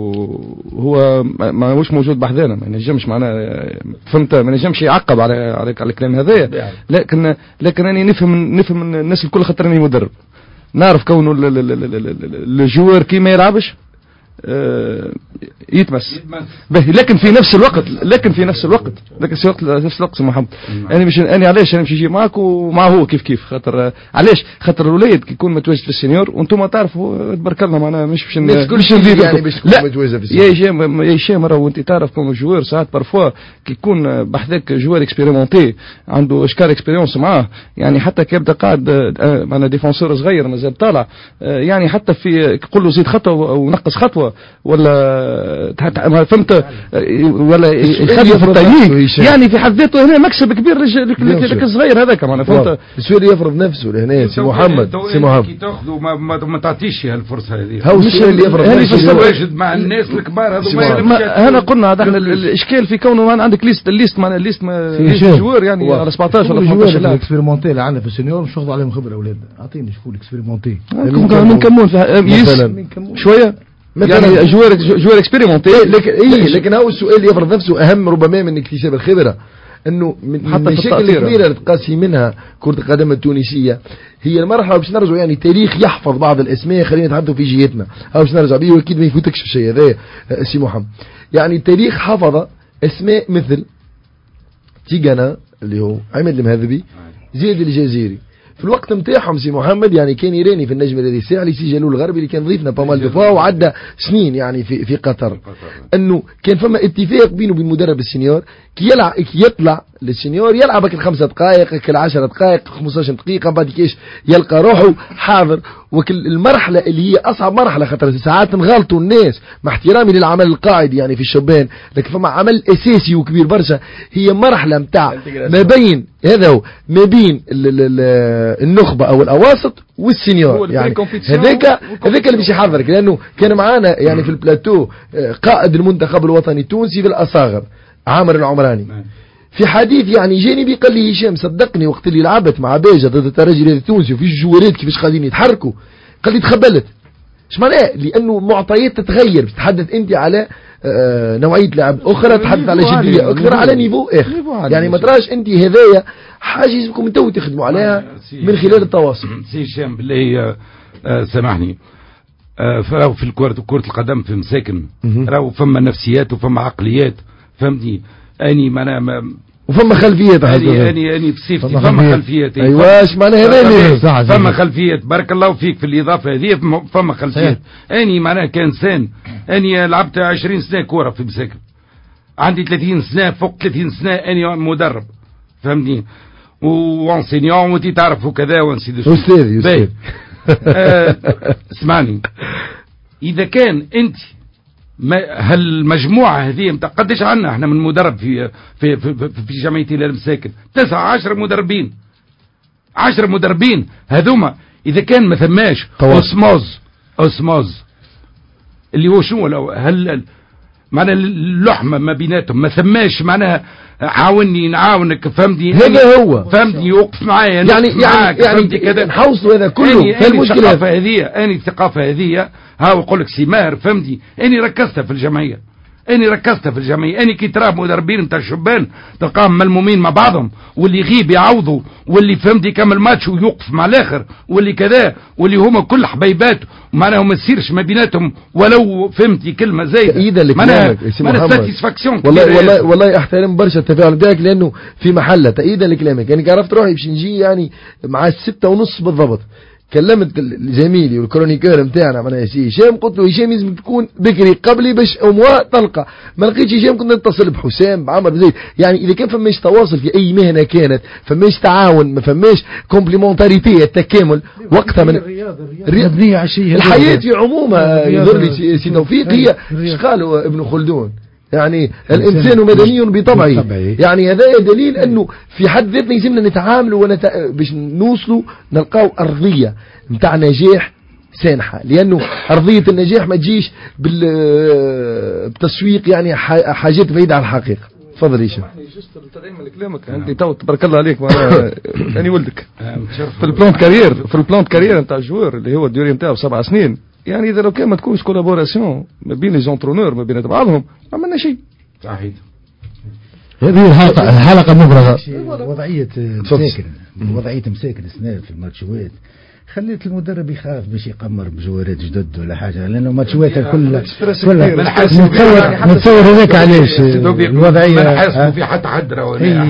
وهو ما مش موجود بحذانا ما ينجمش معنا فهمت ما ينجمش يعقب على على, على الكلام هذايا لكن لكن انا نفهم نفهم الناس الكل خاطر اني مدرب نعرف كونه الجوار كي ما يلعبش آه يتمس لكن في نفس الوقت لكن في نفس الوقت لكن في نفس الوقت محمد انا مش انا علاش انا مش نجي معاك ومع هو كيف كيف خاطر علاش خاطر الوليد كي يكون متواجد في السينيور وانتم تعرفوا تبارك الله معناها مش باش مش نزيد يعني باش تكون متواجد في السينيور يا هشام يا هشام راه وانت تعرف كون جوار ساعات بارفوا كي يكون بحذاك جوار اكسبيريمونتي عنده اشكال اكسبيريونس معاه يعني حتى كي يبدا قاعد معنا ديفونسور صغير مازال طالع يعني حتى في يقول له زيد خطوه او نقص خطوه ولا فهمت ولا يخلي في التايمينغ يعني في حد ذاته هنا مكسب كبير لك الصغير هذاك معنا فهمت السوري يفرض نفسه لهنا سي محمد سي محمد كي تاخذوا ما, ما, ما تعطيش الفرصه هذه هو السوري اللي يفرض نفسه واجد مع الناس الكبار هذوما هنا قلنا هذا الاشكال في كونه ما عندك ليست الليست معنا الليست جوار يعني على سبعطاش ولا ثمنطاش لاعب الاكسبيريمونتي اللي عندنا في السينيور مش ناخذوا عليهم خبره اولاد اعطيني شوفوا الاكسبيريمونتي من كمون شويه يعني جوار جوار اكسبيريمونتي لكن اي لكن هو السؤال يفرض نفسه اهم ربما من اكتساب الخبره انه من المشاكل الكبيره اللي تقاسي منها كره القدم التونسيه هي المرحله باش نرجعوا يعني تاريخ يحفظ بعض الاسماء خلينا نتحدثوا في جهتنا او باش نرجع بيه واكيد ما يفوتكش في شيء هذا سي محمد. يعني التاريخ حفظ اسماء مثل تيغانا اللي هو عماد المهذبي زيد الجزيري في الوقت نتاعهم سي محمد يعني كان يراني في النجم الذي الساعلي سي جلول الغربي اللي كان ضيفنا بامال دو فوا وعدى سنين يعني في في قطر انه كان فما اتفاق بينه وبين مدرب السينيور كي يلعب كي يطلع للسينيور يلعب الخمسة دقائق العشرة دقائق خمسطاش دقيقة بعد كيش يلقى روحه حاضر. وكل المرحلة اللي هي أصعب مرحلة خاطر ساعات نغلطوا الناس مع احترامي للعمل القاعدي يعني في الشبان لكن فما عمل أساسي وكبير برشا هي مرحلة متاع ما بين هذا هو ما بين النخبة أو الأواسط والسينيور يعني هذاك هذاك اللي باش يحضرك لأنه كان معانا يعني في البلاتو قائد المنتخب الوطني التونسي في الأصاغر عامر العمراني في حديث يعني جانبي قال لي هشام صدقني وقت اللي لعبت مع باجة ضد الترجي التونسي وفي الجوارات كيفاش قاعدين يتحركوا قال لي تخبلت. ايش معناه؟ لانه معطيات تتغير تتحدث انت على آه نوعيه لعب اخرى تتحدث على جديه اكثر على نيفو اخر يعني ما تراش انت هذايا حاجه لازمكم انتوا تخدموا عليها من خلال التواصل. سي هشام بالله آه سامحني آه فراو في الكره كره القدم في مساكن راهو فما نفسيات وفما عقليات فهمتني اني ما ما وفما خلفيات اني اني اني بصفتي فما خلفيات ايوا اش معناها هذا فما خلفيات بارك الله فيك في الاضافه هذه فما خلفيات اني معناها كانسان اني لعبت عشرين سنه كوره في مساكن عندي ثلاثين سنه فوق ثلاثين سنه اني مدرب فهمتني وانسينيون وانت تعرف وكذا وانسي استاذ استاذ اسمعني اذا كان انت ما هل المجموعة هذه متاع قديش عنا احنا من مدرب في في في, في, في جمعية هلال المساكن تسعة عشر مدربين عشر مدربين هذوما إذا كان ما ثماش أسموز أسموز اللي هو شنو لو هل معناها اللحمة ما بيناتهم ما ثماش معناها عاوني نعاونك فهمتني هذا هو فهمتني يوقف معايا يعني يعني يعني كذا نحوصوا هذا كله في المشكلة الثقافة هذه أني الثقافة هذه ها ويقول لك سمار فهمتني أني ركزتها في الجمعية أني ركزتها في الجمعية أني كي ترى مدربين نتاع الشبان تلقاهم ملمومين مع بعضهم واللي يغيب يعوضوا واللي فهمتي يكمل ماتش ويوقف مع الآخر واللي كذا واللي هما كل حبيبات معناها ما تصيرش ما بيناتهم ولو فهمتي كلمة زايدة معناها معناها ساتيسفاكسيون والله والله والله احترم برشا التفاعل بتاعك لأنه في محله تأييدا لكلامك يعني عرفت روحي باش نجي يعني مع الستة ونص بالضبط كلمت زميلي والكرونيكور نتاعنا معناها سي هشام قلت له هشام لازم تكون بكري قبلي باش اموا تلقى ما لقيتش هشام كنت نتصل بحسام بعمر بزيد يعني اذا كان فماش تواصل في اي مهنه كانت فماش تعاون ما فماش كومبليمونتاريتي التكامل وقتها من مبنيه على شيء الحياه في عمومها يظهر لي سي توفيق هي ايش قالوا ابن خلدون يعني الانسان مدني بطبعه يعني هذا دليل انه في حد ذاتنا يلزمنا نتعاملوا ونت... باش نوصلوا نلقاو ارضيه نتاع نجاح سانحه لانه ارضيه النجاح ما تجيش بال... بتسويق يعني ح... حاجات بعيده عن الحقيقه. تفضل هشام. من كلامك انت تو تبارك الله عليك انا ولدك في البلان كارير في البلان كارير نتاع الجوار اللي هو الديوري نتاعو سبع سنين يعني اذا لو كان ما تكونش كولابوراسيون ما بين لي زونترونور ما بين بعضهم ما عملنا شيء. صحيح. هذه الحلقه الحلقه مفرغه. وضعيه مساكن وضعيه مساكن السناب في الماتشوات خليت المدرب يخاف باش يقمر بجوارات جدد ولا حاجه لانه ماتشوات الكل كلها نتصور نتصور هذاك علاش الوضعيه ما نحاسبوا في حتى حد راهو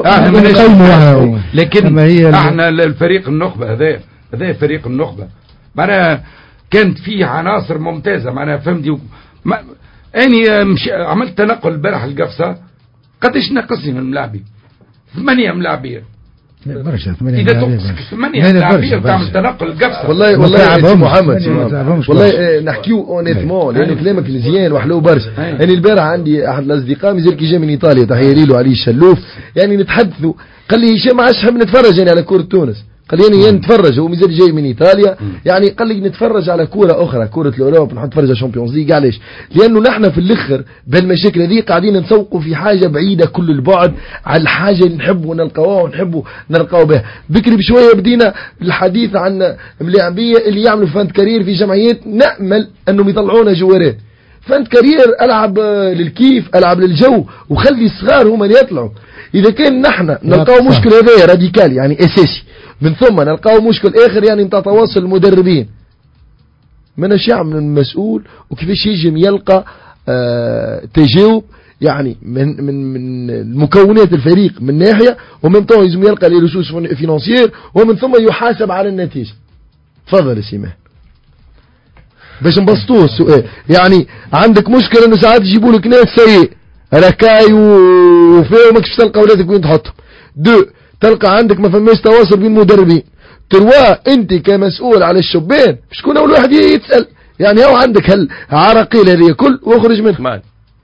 احنا لكن احنا الفريق النخبه هذا هذا فريق النخبه معناها كانت فيه عناصر ممتازة معناها فهمتي ما... أني مش... عملت تنقل البارح القفصة قديش نقصني من ملاعبي ثمانية ملاعبية برشا ثمانية إذا تقصك ثمانية ملاعبية تعمل تنقل القفصة والله والله يا محمد والله نحكيو اونيتمون لأنه كلامك مزيان وحلو برشا يعني البارح عندي أحد الأصدقاء مازال كي جا من إيطاليا تحية ليلو علي الشلوف يعني نتحدثوا قال لي هشام عاش حب نتفرج يعني على كرة تونس قال لي يعني نتفرج هو مازال جاي من ايطاليا يعني قال لي نتفرج على كوره اخرى كوره الاوروب نحط نتفرج على شامبيونز ليغ علاش لانه نحن في الاخر بهالمشاكل هذه قاعدين نسوقوا في حاجه بعيده كل البعد على الحاجه اللي نحبوا نلقاوها ونحبوا نلقاو بها بكري بشويه بدينا الحديث عن ملاعبيه اللي يعملوا فانت كارير في جمعيات نامل انهم يطلعونا جوارات فانت كارير العب للكيف العب للجو وخلي الصغار هم اللي يطلعوا اذا كان نحن نلقاو مشكل هذا راديكال يعني اساسي من ثم نلقاو مشكل اخر يعني نتاع تواصل المدربين مناش يعمل المسؤول وكيفاش يجي يلقى آه تجاوب يعني من من من مكونات الفريق من ناحيه ومن ثم يجي يلقى لي ريسورس فينانسيير ومن ثم يحاسب على النتيجه. تفضل يا سيمان باش نبسطوه السؤال يعني عندك مشكله انه ساعات يجيبوا لك ناس سيء ركاي وفيه ماكش تلقى ولادك وين تحطهم. دو تلقى عندك ما فماش تواصل بين المدربين. تروا انت كمسؤول على الشبان شكون اول واحد يتسال يعني هو عندك هالعراقيل هذه كل واخرج منها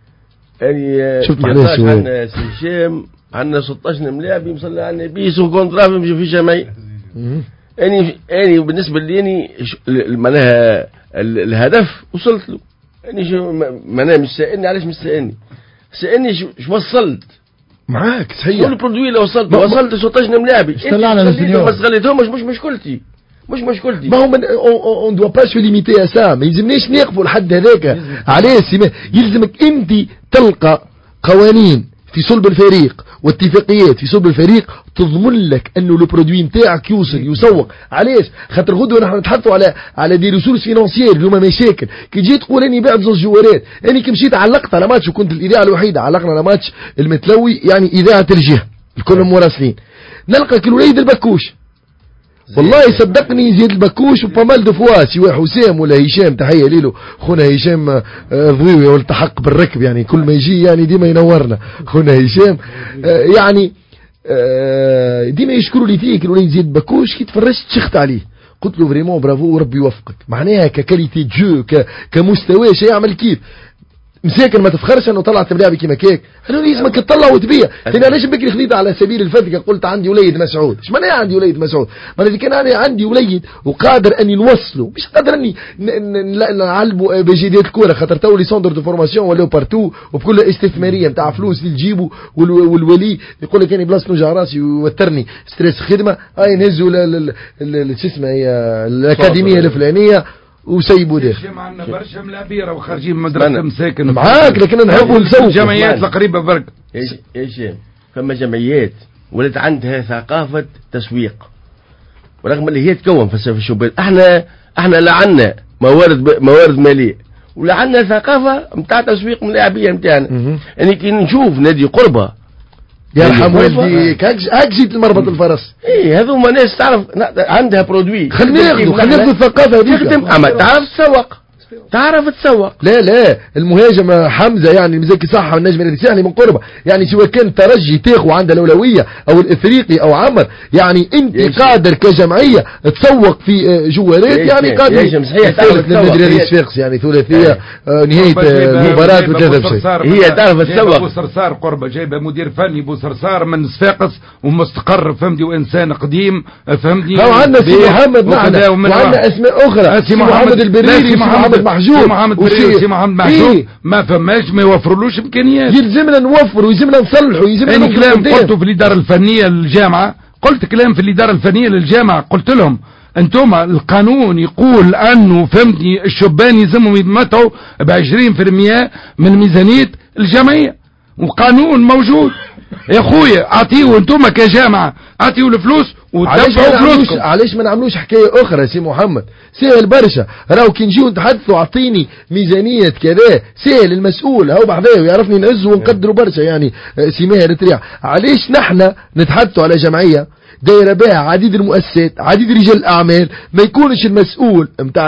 يعني شفت معلش عندنا هشام عندنا ستة عشر ملاعب يمصلي على النبي سو كونترا يمشي في جمعيه يعني يعني بالنسبه لي يعني معناها الهدف وصلت له يعني شو معناها مش سائلني علاش مش سائلني سائلني شو وصلت معاك صحيح كل برودوي اللي وصلت وصلت ستة عشر ملاعبي استلعنا السنيور بس خليتهم مش مش مشكلتي مش مشكلتي ما هو من اون دوا با سو ليميتي يا سام ما يلزمناش نقفوا لحد هذاك علاش يلزمك انت تلقى قوانين في صلب الفريق واتفاقيات في صلب الفريق تضمن لك انه لو برودوي نتاعك يوصل يسوق. علاش خاطر غدوه نحن نتحدثوا على على دي ريسورس فينانسيير اللي هما مشاكل كي جيت تقول اني بعت زوج جوارات اني كي مشيت علقت على ماتش وكنت الاذاعه الوحيده علقنا على ماتش المتلوي يعني اذاعه الجهه الكل مراسلين نلقى كل وليد البكوش والله صدقني زيد البكوش وبامال دو فوا سواء حسام ولا هشام تحيه ليلو خونا هشام ضويوي والتحق بالركب يعني كل ما يجي يعني ديما ينورنا خونا هشام يعني ديما يشكروا لي فيك الوليد زيد البكوش كي تفرجت شخت عليه قلت له فريمون برافو وربي يوفقك معناها ككاليتي جو كمستوى شيء يعمل كيف مساكن ما تفخرش انه طلعت ملاعبي كيما كيك، انا لازمك تطلع وتبيع. انا علاش بكري خذيت على سبيل الفتكه قلت عندي وليد مسعود، ايش معناها عندي وليد مسعود؟ ما اذا كان انا عندي وليد وقادر اني نوصله، مش قادر اني نعلبه بجديات الكوره، خاطر تو لي سوندر دو فورماسيون ولاو بارتو وبكل استثماريه نتاع فلوس اللي تجيبوا، والولي يقول لك انا بلاصه نوجع راسي ويوترني ستريس خدمه، هاي نهزوا شو اسمها هي الاكاديميه الفلانيه وسيبوا داخل. عندنا برشا ملابيه راهو خارجين من مدرسه مساكن معاك، لكن نحبوا نسوق الجمعيات القريبه برك. ايش ايش فما جمعيات ولات عندها ثقافه تسويق، ورغم اللي هي تكون في الشباب. احنا احنا لا عندنا موارد موارد ماليه ولا عندنا ثقافه نتاع تسويق من اللاعبيه نتاعنا. يعني كي نشوف نادي قربه يرحم والديك هاك جيت المربط الفرس، ايه هذوما ناس تعرف عندها برودوي، خلينا ناخذوا خلينا ناخذوا الثقافه هذيك تخدم، اما تعرف تسوق، تعرف تسوق. لا لا المهاجم حمزه يعني مزكي صح والنجم الساحلي من قربه، يعني سواء كان ترجي تاخو عنده الاولويه او الافريقي او عمر، يعني انت قادر كجمعيه تسوق في جوالات، يعني قادر تعرف للنادي الصفاقس يعني ثلاثيه نهايه المباراه وكذا بشيء. هي تعرف تسوق. بو صرصار قربه جايبه مدير فني بو صرصار من صفاقس ومستقر فهمتي، وانسان قديم فهمتي. هو عندنا سي محمد معنا وعندنا اسماء اخرى، سي محمد البريري، محمد محجوب، محمد بريري، سي محمد محجوب. إيه؟ ما فماش ما يوفرولوش امكانيات. يلزمنا نوفر ويلزمنا نصلحوا ويلزمنا يعني كلام قلته في الاداره الفنيه للجامعه، قلت كلام في الاداره الفنيه للجامعه، قلت لهم انتم القانون يقول انه فهمتني الشبان يلزمهم يتمتعوا ب عشرين بالمئة من ميزانيه الجمعيه، وقانون موجود يا خويا. اعطيوا انتم كجامعه اعطيوا الفلوس وتدفعوا فلوسكم. علاش ما نعملوش حكايه اخرى سي محمد؟ سهل برشا، راهو كي نجيو نتحدثوا اعطيني ميزانيه كذا، سهل المسؤول هو بعدها ويعرفني نعزه ونقدروا برشا، يعني سي ماهر تريع. علاش نحن نتحدثوا على جمعيه دايره بها عديد المؤسسات، عديد رجال الاعمال، ما يكونش المسؤول نتاع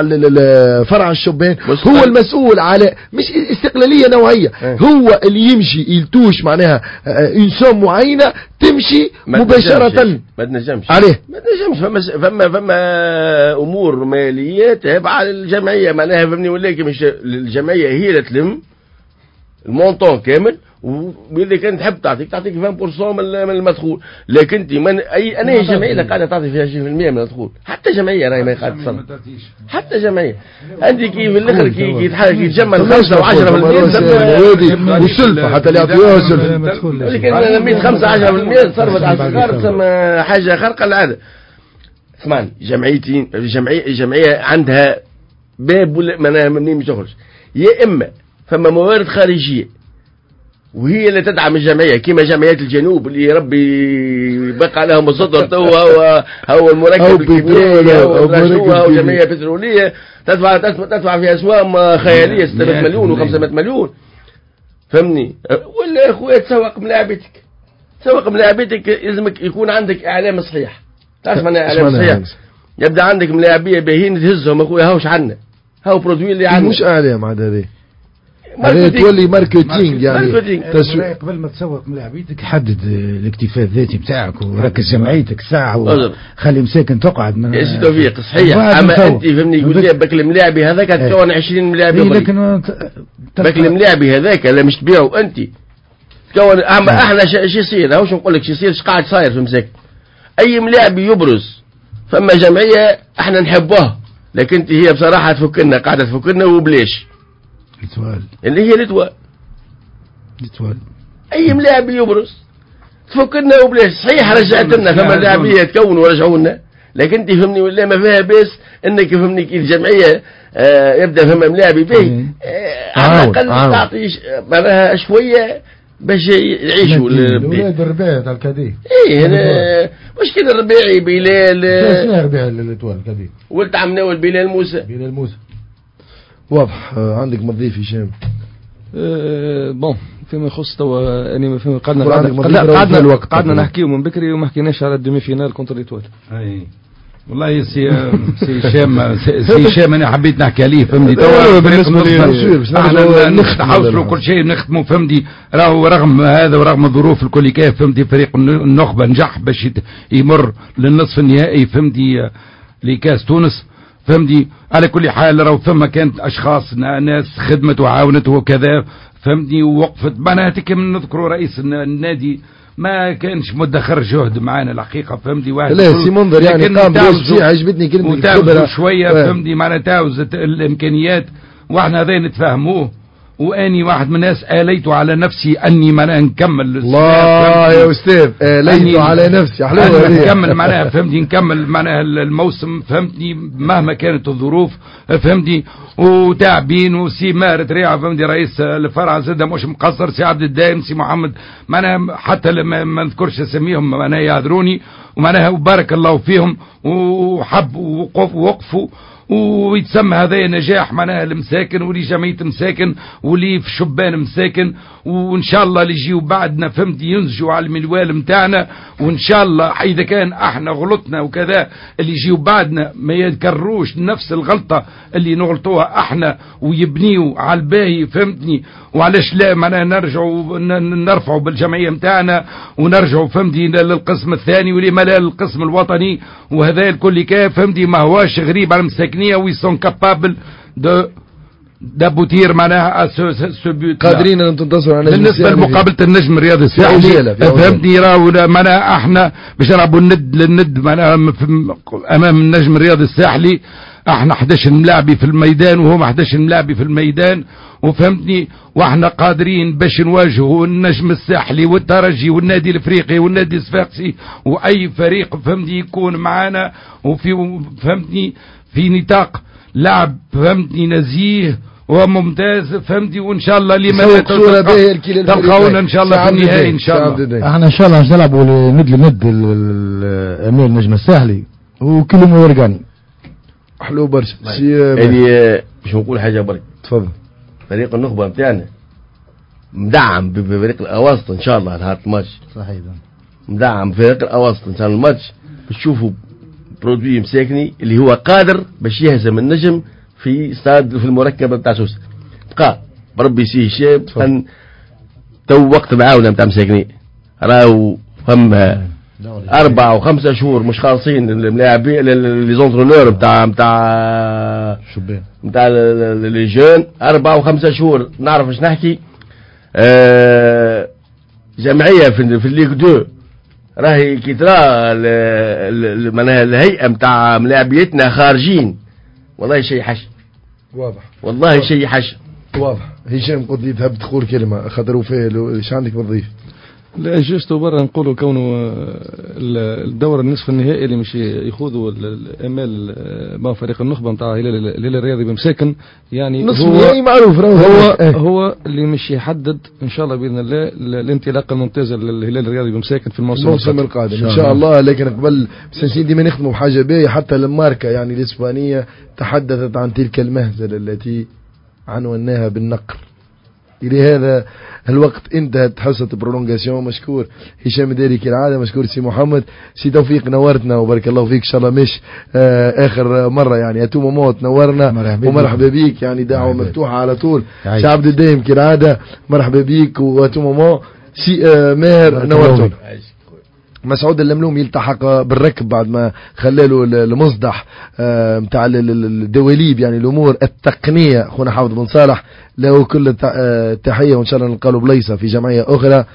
فرع الشبان هو المسؤول على مش استقلاليه نوعيه، هو اللي يمشي يلتوش معناها اون سوم معينه تمشي مباشره. ما تنجمش عليه، ما تنجمش. فما فما فما امور ماليه تابعه للجمعيه، معناها فهمني ولكن مش الجمعيه هي اللي تلم المونطون كامل، واللي كانت تحب تعطيك تعطيك عشرين بالمئة من المدخول. لكن انت من اي انا جمعيه اللي قاعده تعطي فيها عشرين بالمئة من المدخول، حتى جمعيه راهي ما قاعده تصرف، حتى جمعيه عندي كي في الاخر كي كي يتجمع خمسة وعشرة بالمئة والسلفه حتى اللي يعطيوها سلفه، لكن انا لميت خمسة عشرة بالمئة تصرفت على الصغار تسمى حاجه خارقه للعاده. اسمعني جمعيتين جمعيه جمعيه عندها باب ولا منين مش تخرج، يا اما فما موارد خارجيه وهي اللي تدعم الجمعيه كما جمعيات الجنوب اللي ربي بقى لهم الصدر تو هو هو المركب الكبير هو جمعيه بتروليه تدفع تدفع في اسواق خياليه ستمائة مليون وخمسمائة مليون فهمني. ولا يا اخويا تسوق ملاعبتك، تسوق ملاعبتك لازمك يكون عندك اعلام صحيح. تعرف معنى اعلام صحيح؟ يبدا عندك ملاعبيه باهين تهزهم اخويا هاوش عنا هاو برودوي اللي عندنا مش اعلام عاد هذه هذه تولي ماركتينج يعني تسويق. قبل ما تسوق ملاعبيتك حدد الاكتفاء الذاتي بتاعك وركز جمعيتك ساعه وخلي مساكن تقعد من يا سي توفيق صحيح. اما انت فهمني يقول لي باك الملاعبي هذاك تكون عشرين ملاعبي إيه لكن باك الملاعبي هذاك لا مش تبيعه انت تكون. اما احنا شو يصير هاوش نقول لك شو يصير ايش قاعد صاير في مساكن اي ملاعبي يبرز فما جمعيه احنا نحبوها، لكن انت هي بصراحه تفكرنا قاعده تفكرنا وبلاش الاتوال اللي هي الاتوال الاتوال اي ملاعب يبرز تفكرنا وبلاش. صحيح رجعت لنا فما لاعبيه تكون ورجعوا لنا، لكن انت فهمني ولا ما فيها بس انك فهمني كي الجمعيه آه يبدا فما ملاعبي به آه على الاقل تعطي معناها شويه باش يعيشوا الولاد الربيع تاع الكادي. ايه انا مشكل الربيعي بلال اسمها ربيع الاتوال الكادي ولد عم ناول بلال موسى بلال موسى واضح. عندك مضيف هشام؟ أه بون فيما يخص توا يعني فيما قعدنا قعدنا قعدنا نحكيو من بكري وما حكيناش على الدومي فينال كونتر ليتوال. اي والله سي سي هشام سي هشام انا حبيت نحكي عليه فهمتي توا بالنسبه لي نحاولوا كل شيء نخدموا فهمتي راهو رغم هذا ورغم الظروف الكل كيف فهمتي فريق النخبه نجح باش يمر للنصف النهائي فهمتي لكاس تونس. فهمتي. على كل حال راهو ثم كانت اشخاص ناس خدمت وعاونت وكذا فهمتني ووقفت. معناها كم نذكروا رئيس النادي ما كانش مدخر جهد معانا الحقيقه فهمتي. واحد لا سي منظر يعني قام بشيء عجبتني كلمه الخبره شويه فهمتي. معناها تعوزت الامكانيات واحنا هذا نتفاهموه. واني واحد من الناس آليت على نفسي اني معناها نكمل. الله يا استاذ آليت على نفسي حلوه نكمل معناها فهمتي نكمل معناها الموسم فهمتني مهما كانت الظروف فهمتي. وتعبين وسي مارت ريعه فهمتي رئيس الفرع زاد مش مقصر سي عبد الدائم سي محمد معناها حتى لما ما نذكرش اسميهم معناها يعذروني ومعناها وبارك الله فيهم وحبوا ووقفوا ويتسمى هذا نجاح معناها المساكن ولي جمعية مساكن ولي في شبان مساكن. وان شاء الله اللي يجيو بعدنا فهمت ينسجوا على المنوال متاعنا. وان شاء الله اذا كان احنا غلطنا وكذا اللي يجيو بعدنا ما يكرروش نفس الغلطة اللي نغلطوها احنا ويبنيوا على الباهي فهمتني. وعلاش لا معناها نرجعوا نرفعوا بالجمعية متاعنا ونرجعوا فهمتي للقسم الثاني ولما لا للقسم الوطني. وهذا الكل كان فهمتي ما هواش غريب على المساكنية ويسون كابابل دو دابوتير معناها قادرين ان تنتصروا على بالنسبه لمقابله النجم الرياضي الساحلي فهمتني راهو معناها احنا باش نلعبوا الند للند معناها امام النجم الرياضي الساحلي. احنا احد عشر ملاعبي في الميدان وهم احد عشر ملاعبي في الميدان وفهمتني. واحنا قادرين باش نواجهوا النجم الساحلي والترجي والنادي الافريقي والنادي الصفاقسي واي فريق فهمتني يكون معانا وفي فهمتني في نطاق لعب فهمتني نزيه وممتاز فهمتي. وان شاء الله لما تلقاونا ان شاء الله في النهائي ان شاء الله. احنا ان شاء الله نلعبوا ند لند امير النجم الساحلي وكلهم ورقاني حلو برشا. يعني باش نقول حاجه برك تفضل. فريق النخبه نتاعنا مدعم بفريق الاواسط ان شاء الله نهار الماتش. صحيح مدعم بفريق الاواسط ان شاء الله الماتش بتشوفوا برودوي مساكني اللي هو قادر باش يهزم النجم في استاد في المركبه بتاع سوسه. بقى بربي سي هشام تو وقت معاونه بتاع مساكني راهو فم أربعة وخمسة شهور مش خالصين اللاعبين لي زونترونور بتاع بتاع شبان بتاع لي جون أربعة وخمسة شهور نعرف ايش نحكي. آه جمعية في في الليغ دو راهي كي ترى معناها الهيئة بتاع ملاعبيتنا خارجين والله شيء حش. واضح والله شيء حش واضح. هشام قلت لي تحب تقول كلمة خاطر وفاء ايش عندك بالضيف؟ لا جست برا نقولوا كونه الدور النصف النهائي اللي مش يخوضوا الامال مع فريق النخبه نتاع الهلال الرياضي بمساكن يعني نصف النهائي معروف هو هو اللي مش يحدد ان شاء الله باذن الله الانطلاقه الممتازه للهلال الرياضي بمساكن في الموسم, الموسم القادم ان شاء الله. لكن قبل سنسين ديما نختموا بحاجه باهيه حتى الماركه يعني الاسبانيه تحدثت عن تلك المهزله التي عنوناها بالنقر. إلى هذا الوقت انتهت حصة برولونجاسيون. مشكور هشام داري كالعادة. مشكور سي محمد. سي توفيق نورتنا وبارك الله فيك. إن شاء الله مش آه آخر مرة يعني أتوما موت نورنا مرحبا ومرحبا بيك يعني دعوة مفتوحة على طول. سي عبد الدايم كالعادة مرحبا بيك وأتوما موت. سي آه ماهر نورتنا. مسعود اللملوم يلتحق بالركب بعد ما خلاله المصدح متاع الدواليب يعني الامور التقنيه. اخونا حافظ بن صالح له كل التحيه وان شاء الله نلقى له بليصه في جمعيه اخرى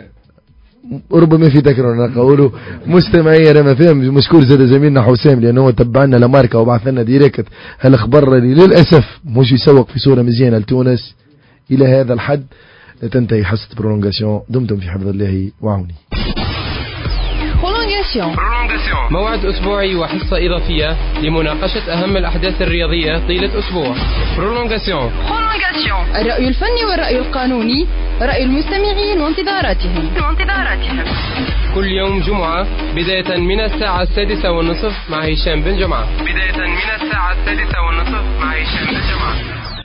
ربما في تكرار نقوله. مستمعي انا ما فهم. مشكور زاد زميلنا حسام لانه تبعنا لماركا وبعث لنا ديريكت هالاخبار اللي للاسف مش يسوق في صوره مزيانه لتونس. الى هذا الحد تنتهي حصه برولونجاسيون. دمتم في حفظ الله وعوني. موعد أسبوعي وحصة إضافية لمناقشة أهم الأحداث الرياضية طيلة أسبوع. برولونجاسيون. الرأي الفني والرأي القانوني، رأي المستمعين وانتظاراتهم. كل يوم جمعة بداية من الساعة السادسة والنصف مع هشام بن جمعة. بداية من الساعة السادسة والنصف مع هشام بن جمعة.